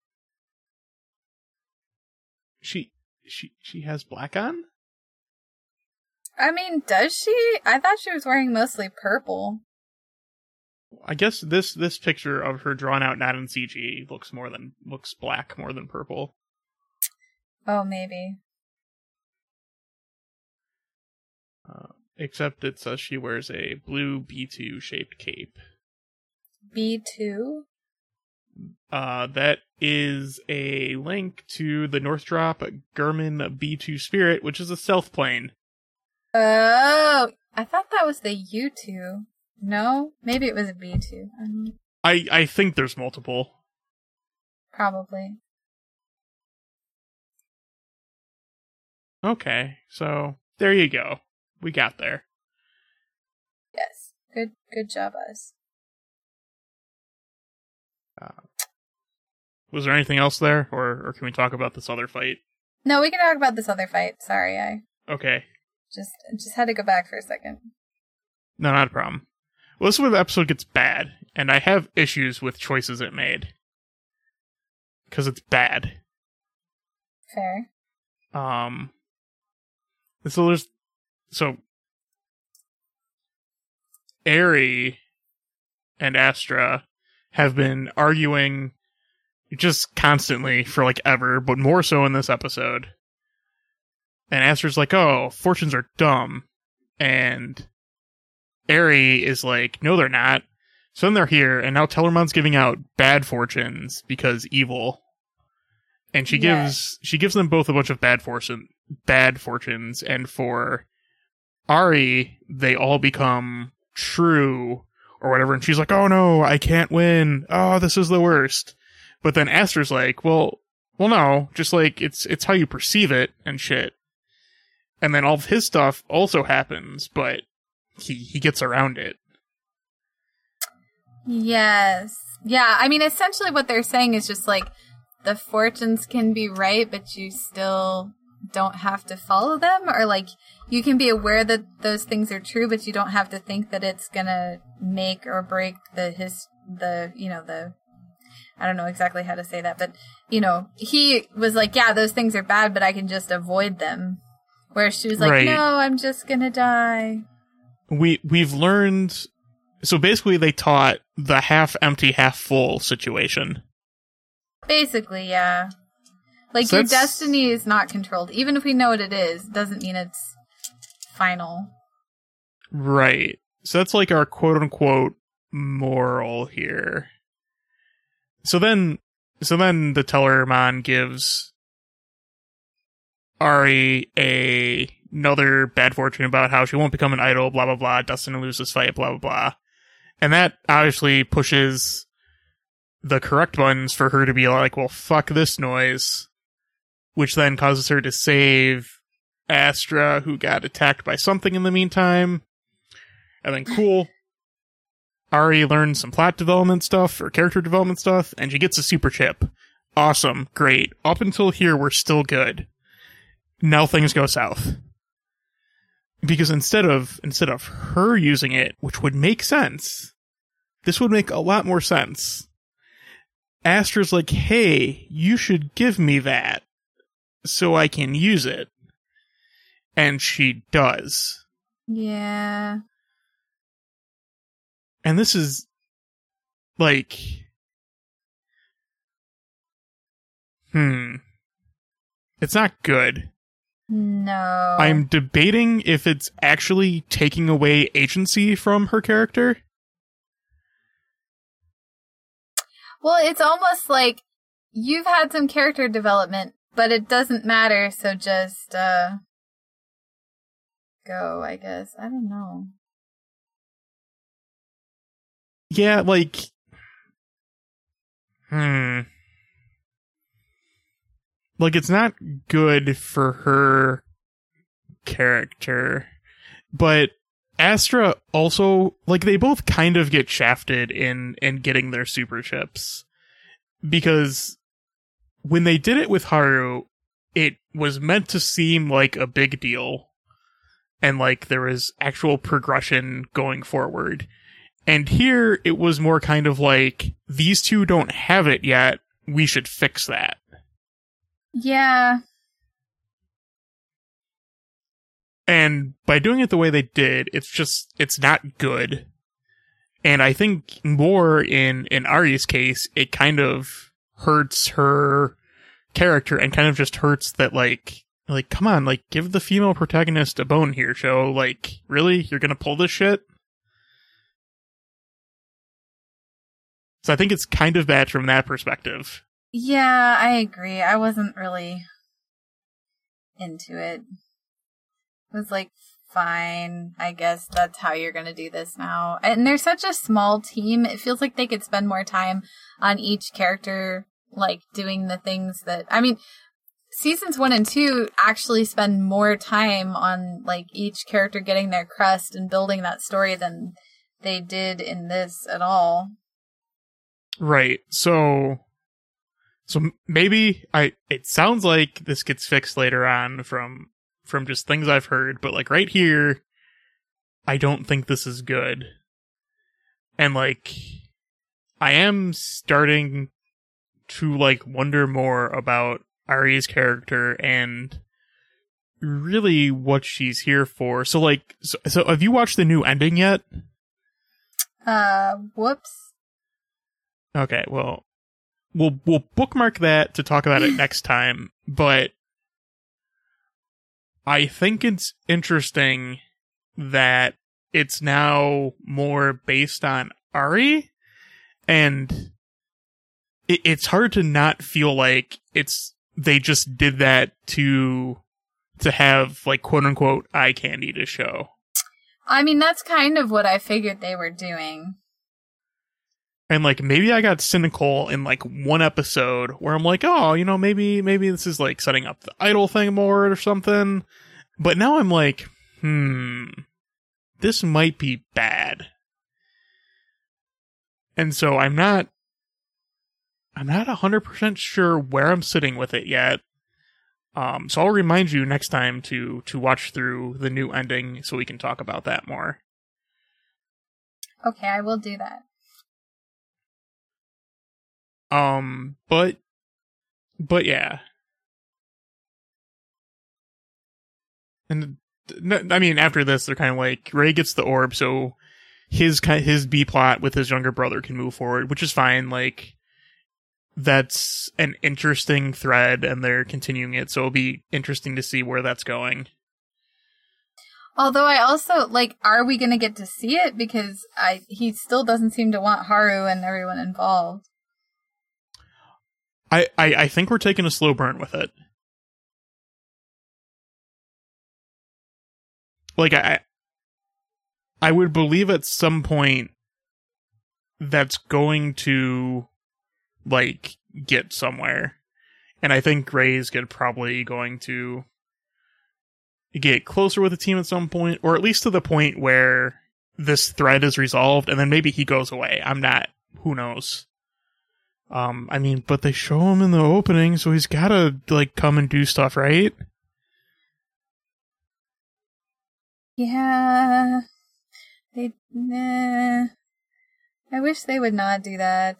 She, she, she has black on? I mean, does she? I thought she was wearing mostly purple. I guess this, this picture of her drawn out not in C G looks more than, looks black more than purple. Oh, maybe. Uh, Except it says she wears a blue B two shaped cape. B two? Uh, that is a link to the Northrop Grumman B two Spirit, which is a stealth plane. Oh, I thought that was the U two. No? Maybe it was a B two. I don't know. I, I think there's multiple. Probably. Okay, so there you go. We got there. Yes. Good good job, us. Uh, was there anything else there, or, or can we talk about this other fight? No, we can talk about this other fight. Sorry, I Okay. just just had to go back for a second. No, not a problem. Well, this is where the episode gets bad, and I have issues with choices it made. Because it's bad. Fair. Um, so there's, so, Eri and Astra have been arguing just constantly for like ever, but more so in this episode. And Astra's like, oh, fortunes are dumb. And Eri is like, no, they're not. So then they're here, and now Tellermon's giving out bad fortunes because evil. And she Yeah. gives she gives them both a bunch of bad fortune bad fortunes, and for Ari, they all become true or whatever, and she's like, oh no, I can't win. Oh, this is the worst. But then Astra's like, well well no, just like it's it's how you perceive it and shit. And then all of his stuff also happens, but he he gets around it. Yes. Yeah, I mean, essentially what they're saying is just like, the fortunes can be right, but you still don't have to follow them, or like, you can be aware that those things are true, but you don't have to think that it's gonna make or break the his, the, you know, the, I don't know exactly how to say that, but, you know, he was like, yeah, those things are bad, but I can just avoid them. Whereas she was like, Right. no, I'm just gonna die. We we've learned. So basically, they taught the half empty, half full situation. Basically, yeah. Like, So your that's- destiny is not controlled. Even if we know what it is, doesn't mean it's final. Right. So that's like our quote unquote moral here. So then, so then the Tellermon gives Ari a another bad fortune about how she won't become an idol, blah blah blah, destined to lose this fight, blah blah blah. And that obviously pushes the correct buttons for her to be like, well, fuck this noise. Which then causes her to save Astra, who got attacked by something in the meantime. And then cool. Ari learns some plot development stuff, or character development stuff, and she gets a super chip. Awesome. Great. Up until here, we're still good. Now things go south. Because instead of instead of her using it, which would make sense, this would make a lot more sense. Astra's like, hey, you should give me that so I can use it. And she does. Yeah. And this is, like, hmm. It's not good. No. I'm debating if it's actually taking away agency from her character. Well, it's almost like you've had some character development, but it doesn't matter, so just, uh, go, I guess. I don't know. Yeah, like, hmm. Like, it's not good for her character, but Astra also, like, they both kind of get shafted in, in getting their super chips. Because when they did it with Haru, it was meant to seem like a big deal. And, like, there was actual progression going forward. And here, it was more kind of like, these two don't have it yet, we should fix that. Yeah. And by doing it the way they did, it's just, it's not good. And I think more in, in Ari's case, it kind of hurts her character and kind of just hurts that, like, like, come on, like, give the female protagonist a bone here, show. Like, really? You're gonna pull this shit? So I think it's kind of bad from that perspective. Yeah, I agree. I wasn't really into it. It was like, fine, I guess that's how you're going to do this now. And they're such a small team. It feels like they could spend more time on each character, like, doing the things that... I mean, seasons one and two actually spend more time on, like, each character getting their crest and building that story than they did in this at all. Right. So... So maybe I, it sounds like this gets fixed later on from, from just things I've heard, but like right here, I don't think this is good. And like, I am starting to like wonder more about Ari's character and really what she's here for. So like, so, so have you watched the new ending yet? Uh, whoops. Okay, well, We'll we'll bookmark that to talk about it next time, but I think it's interesting that it's now more based on Ari, and it, it's hard to not feel like it's they just did that to to have like quote unquote eye candy to show. I mean, that's kind of what I figured they were doing. And, like, maybe I got cynical in, like, one episode where I'm like, oh, you know, maybe maybe this is, like, setting up the idol thing more or something. But now I'm like, hmm, this might be bad. And so I'm not, I'm not one hundred percent sure where I'm sitting with it yet. Um, so I'll remind you next time to, to watch through the new ending so we can talk about that more. Okay, I will do that. Um, but, but yeah. And, I mean, after this, they're kind of like, Ray gets the orb, so his, his B-plot with his younger brother can move forward, which is fine, like, that's an interesting thread, and they're continuing it, so it'll be interesting to see where that's going. Although I also, like, are we gonna get to see it? Because I, he still doesn't seem to want Haru and everyone involved. I, I, I think we're taking a slow burn with it. Like, I I would believe at some point that's going to, like, get somewhere. And I think Ray's good, probably going to get closer with the team at some point, or at least to the point where this thread is resolved, and then maybe he goes away. I'm not, who knows? Um, I mean, but they show him in the opening, so he's gotta, like, come and do stuff, right? Yeah. They, nah. I wish they would not do that.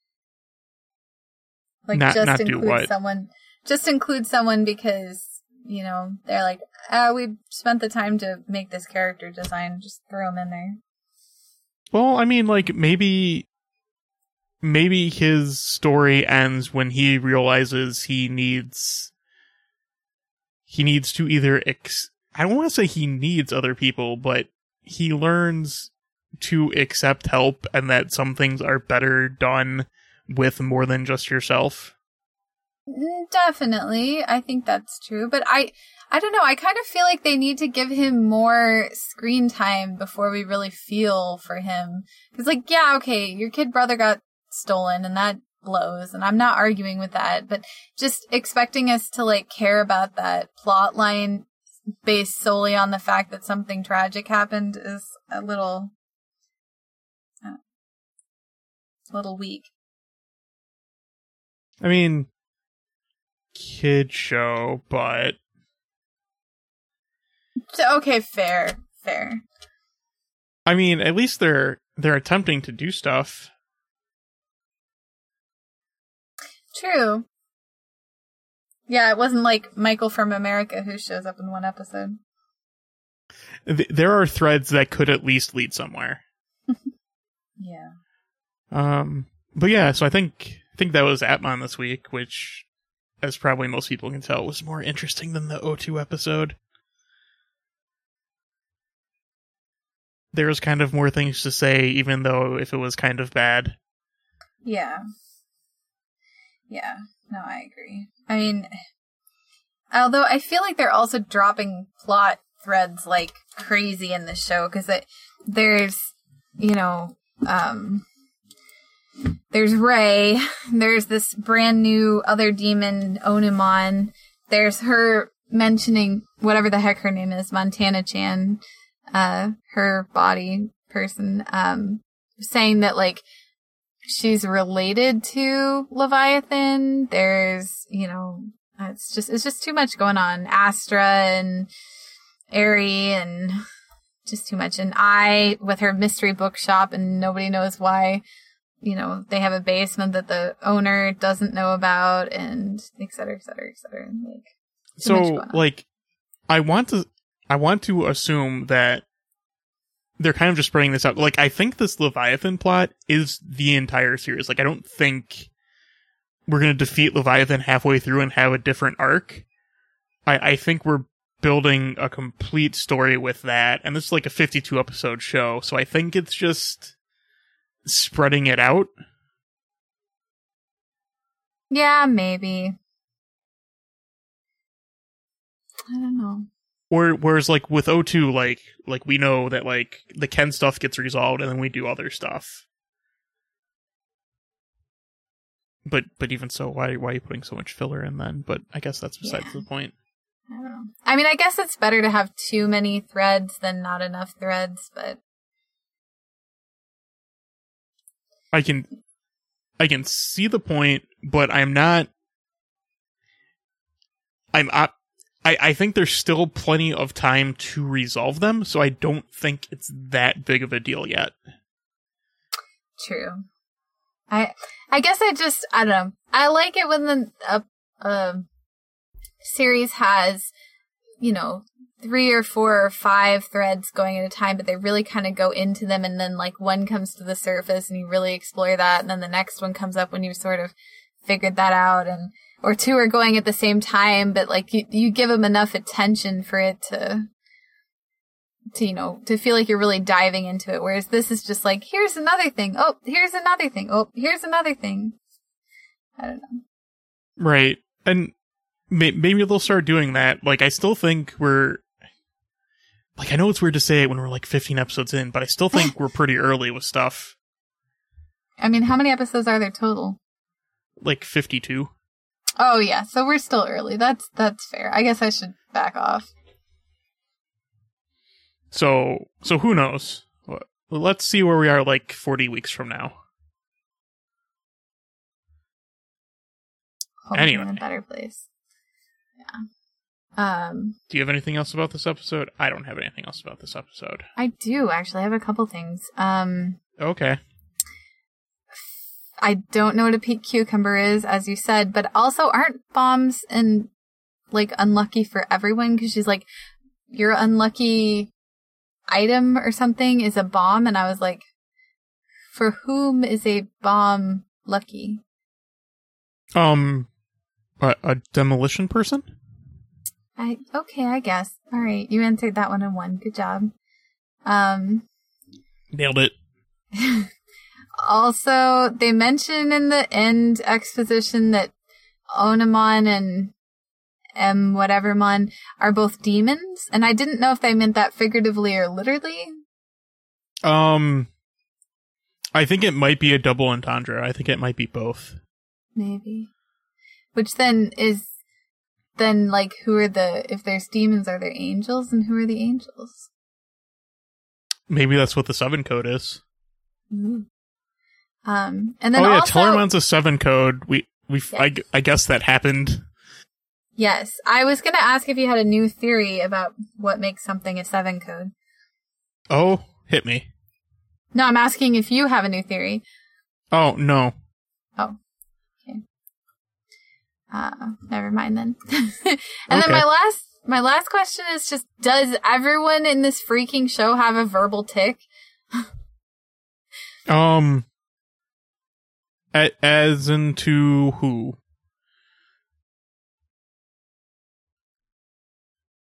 Like, not, just not include someone, just include someone because, you know, they're like, oh, we spent the time to make this character design, just throw him in there. Well, I mean, like, maybe, maybe his story ends when he realizes he needs, he needs to either, ex- I don't want to say he needs other people, but he learns to accept help and that some things are better done with more than just yourself. Definitely. I think that's true. But I, I don't know. I kind of feel like they need to give him more screen time before we really feel for him. Because, like, yeah, okay, your kid brother got stolen and that blows. And I'm not arguing with that. But just expecting us to, like, care about that plot line based solely on the fact that something tragic happened is a little, uh, a little weak. I mean, kid show, but So, okay, fair, fair. I mean, at least they're they're attempting to do stuff. True. Yeah, it wasn't like Michael from America who shows up in one episode. Th- there are threads that could at least lead somewhere. Yeah. Um, but yeah, so I think I think that was Atmon this week, which as probably most people can tell, was more interesting than the O two episode. There was kind of more things to say, even though if it was kind of bad. Yeah. Yeah. No, I agree. I mean, although I feel like they're also dropping plot threads like crazy in this show, because there's, you know, um, there's Ray, there's this brand new other demon, Onimon, there's her mentioning whatever the heck her name is, Montana-chan, uh, her body person, um, saying that, like, she's related to Leviathan. There's, you know, it's just, it's just too much going on. Astra and Eri and just too much. And I, with her mystery bookshop, and nobody knows why, you know, they have a basement that the owner doesn't know about, and et cetera, et cetera, et cetera. Like, so, like, I want to, I want to assume that they're kind of just spreading this out. Like, I think this Leviathan plot is the entire series. Like, I don't think we're going to defeat Leviathan halfway through and have a different arc. I, I think we're building a complete story with that. And this is like a fifty-two episode show. So I think it's just spreading it out. Yeah, maybe. I don't know. Or whereas like with O two, like like we know that like the Ken stuff gets resolved and then we do other stuff. But but even so, why why are you putting so much filler in then? But I guess that's besides yeah. the point. I don't know. I mean, I guess it's better to have too many threads than not enough threads, but I can I can see the point, but I'm not I'm I I, I think there's still plenty of time to resolve them, so I don't think it's that big of a deal yet. True. I I guess I just, I don't know. I like it when the uh, uh, series has, you know, three or four or five threads going at a time, but they really kind of go into them, and then, like, one comes to the surface and you really explore that, and then the next one comes up when you've sort of figured that out, and or two are going at the same time, but, like, you, you give them enough attention for it to, to, you know, to feel like you're really diving into it. Whereas this is just like, here's another thing. Oh, here's another thing. Oh, here's another thing. I don't know. Right. And may- maybe they'll start doing that. Like, I still think we're, like, I know it's weird to say it when we're like fifteen episodes in, but I still think we're pretty early with stuff. I mean, how many episodes are there total? Like fifty-two. Oh, yeah, so we're still early. That's that's fair. I guess I should back off. So, so who knows? Well, let's see where we are like forty weeks from now. Hope anyway. we're in a better place. Yeah. Um. Do you have anything else about this episode? I don't have anything else about this episode. I do, actually. I have a couple things. Um. Okay. I don't know what a pink cucumber is, as you said, but also aren't bombs and like unlucky for everyone? Because she's like, your unlucky item or something is a bomb, and I was like, for whom is a bomb lucky? Um, a, a demolition person? I okay, I guess. All right, you answered that one in one. Good job. Um, nailed it. Also, they mention in the end exposition that Onimon and M whatevermon are both demons, and I didn't know if they meant that figuratively or literally. Um, I think it might be a double entendre. I think it might be both. Maybe. Which then is, then, like, who are the, if there's demons, are there angels, and who are the angels? Maybe that's what the seven code is. Ooh. Um, and then oh yeah, also, Tellerman's a seven code. We we yes. I, I guess that happened. Yes, I was gonna ask if you had a new theory about what makes something a seven code. Oh, hit me. No, I'm asking if you have a new theory. Oh no. Oh, okay. Uh, never mind then. and okay. then my last my last question is just: does everyone in this freaking show have a verbal tick? um. As into who?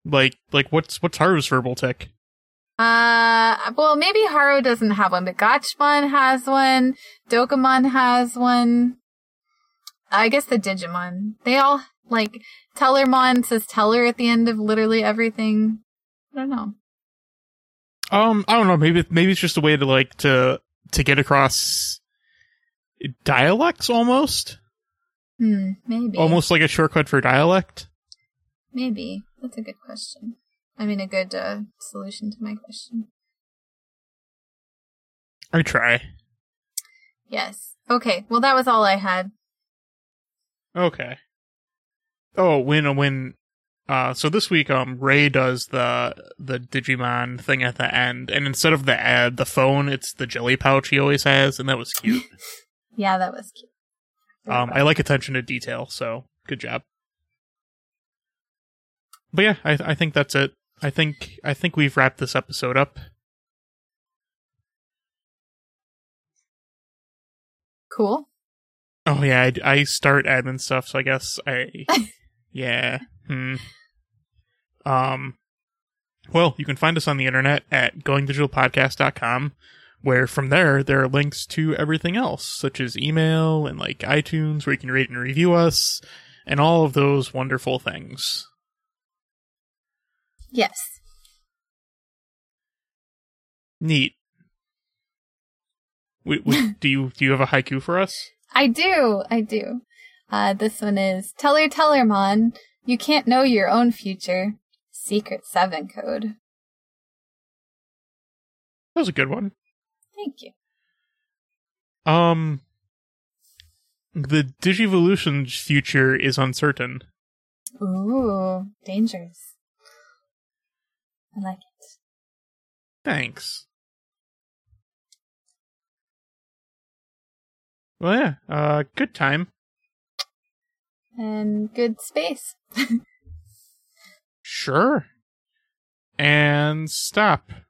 Like, like what's what's Haru's verbal tick? Uh, well, maybe Haru doesn't have one, but Gachmon has one. Dokamon has one. I guess the Digimon. They all, like, Tellermon says Teller at the end of literally everything. I don't know. Um, I don't know. Maybe maybe it's just a way to like to to get across dialects almost. Hmm, maybe. Almost like a shortcut for dialect. Maybe. That's a good question. I mean, a good uh, solution to my question. I try. Yes. Okay. Well, that was all I had. Okay. Oh, when when uh so this week um Ray does the the Digimon thing at the end, and instead of the ad the phone, it's the jelly pouch he always has, and that was cute. Yeah, that was cute. Very um well. I like attention to detail, so good job. But yeah, I I think that's it. I think I think we've wrapped this episode up. Cool. Oh yeah, I, I start admin stuff, so I guess I yeah. Hmm. Um. Well, you can find us on the internet at going digital podcast dot com, where from there there are links to everything else, such as email and like iTunes, where you can rate and review us, and all of those wonderful things. Yes. Neat. We, we, do you do you have a haiku for us? I do. I do. Uh, this one is Teller Tellermon. You can't know your own future. Secret seven code. That was a good one. Thank you. Um, the Digivolution's future is uncertain. Ooh, dangerous. I like it. Thanks. Well, yeah, uh, good time. And good space. Sure. And stop.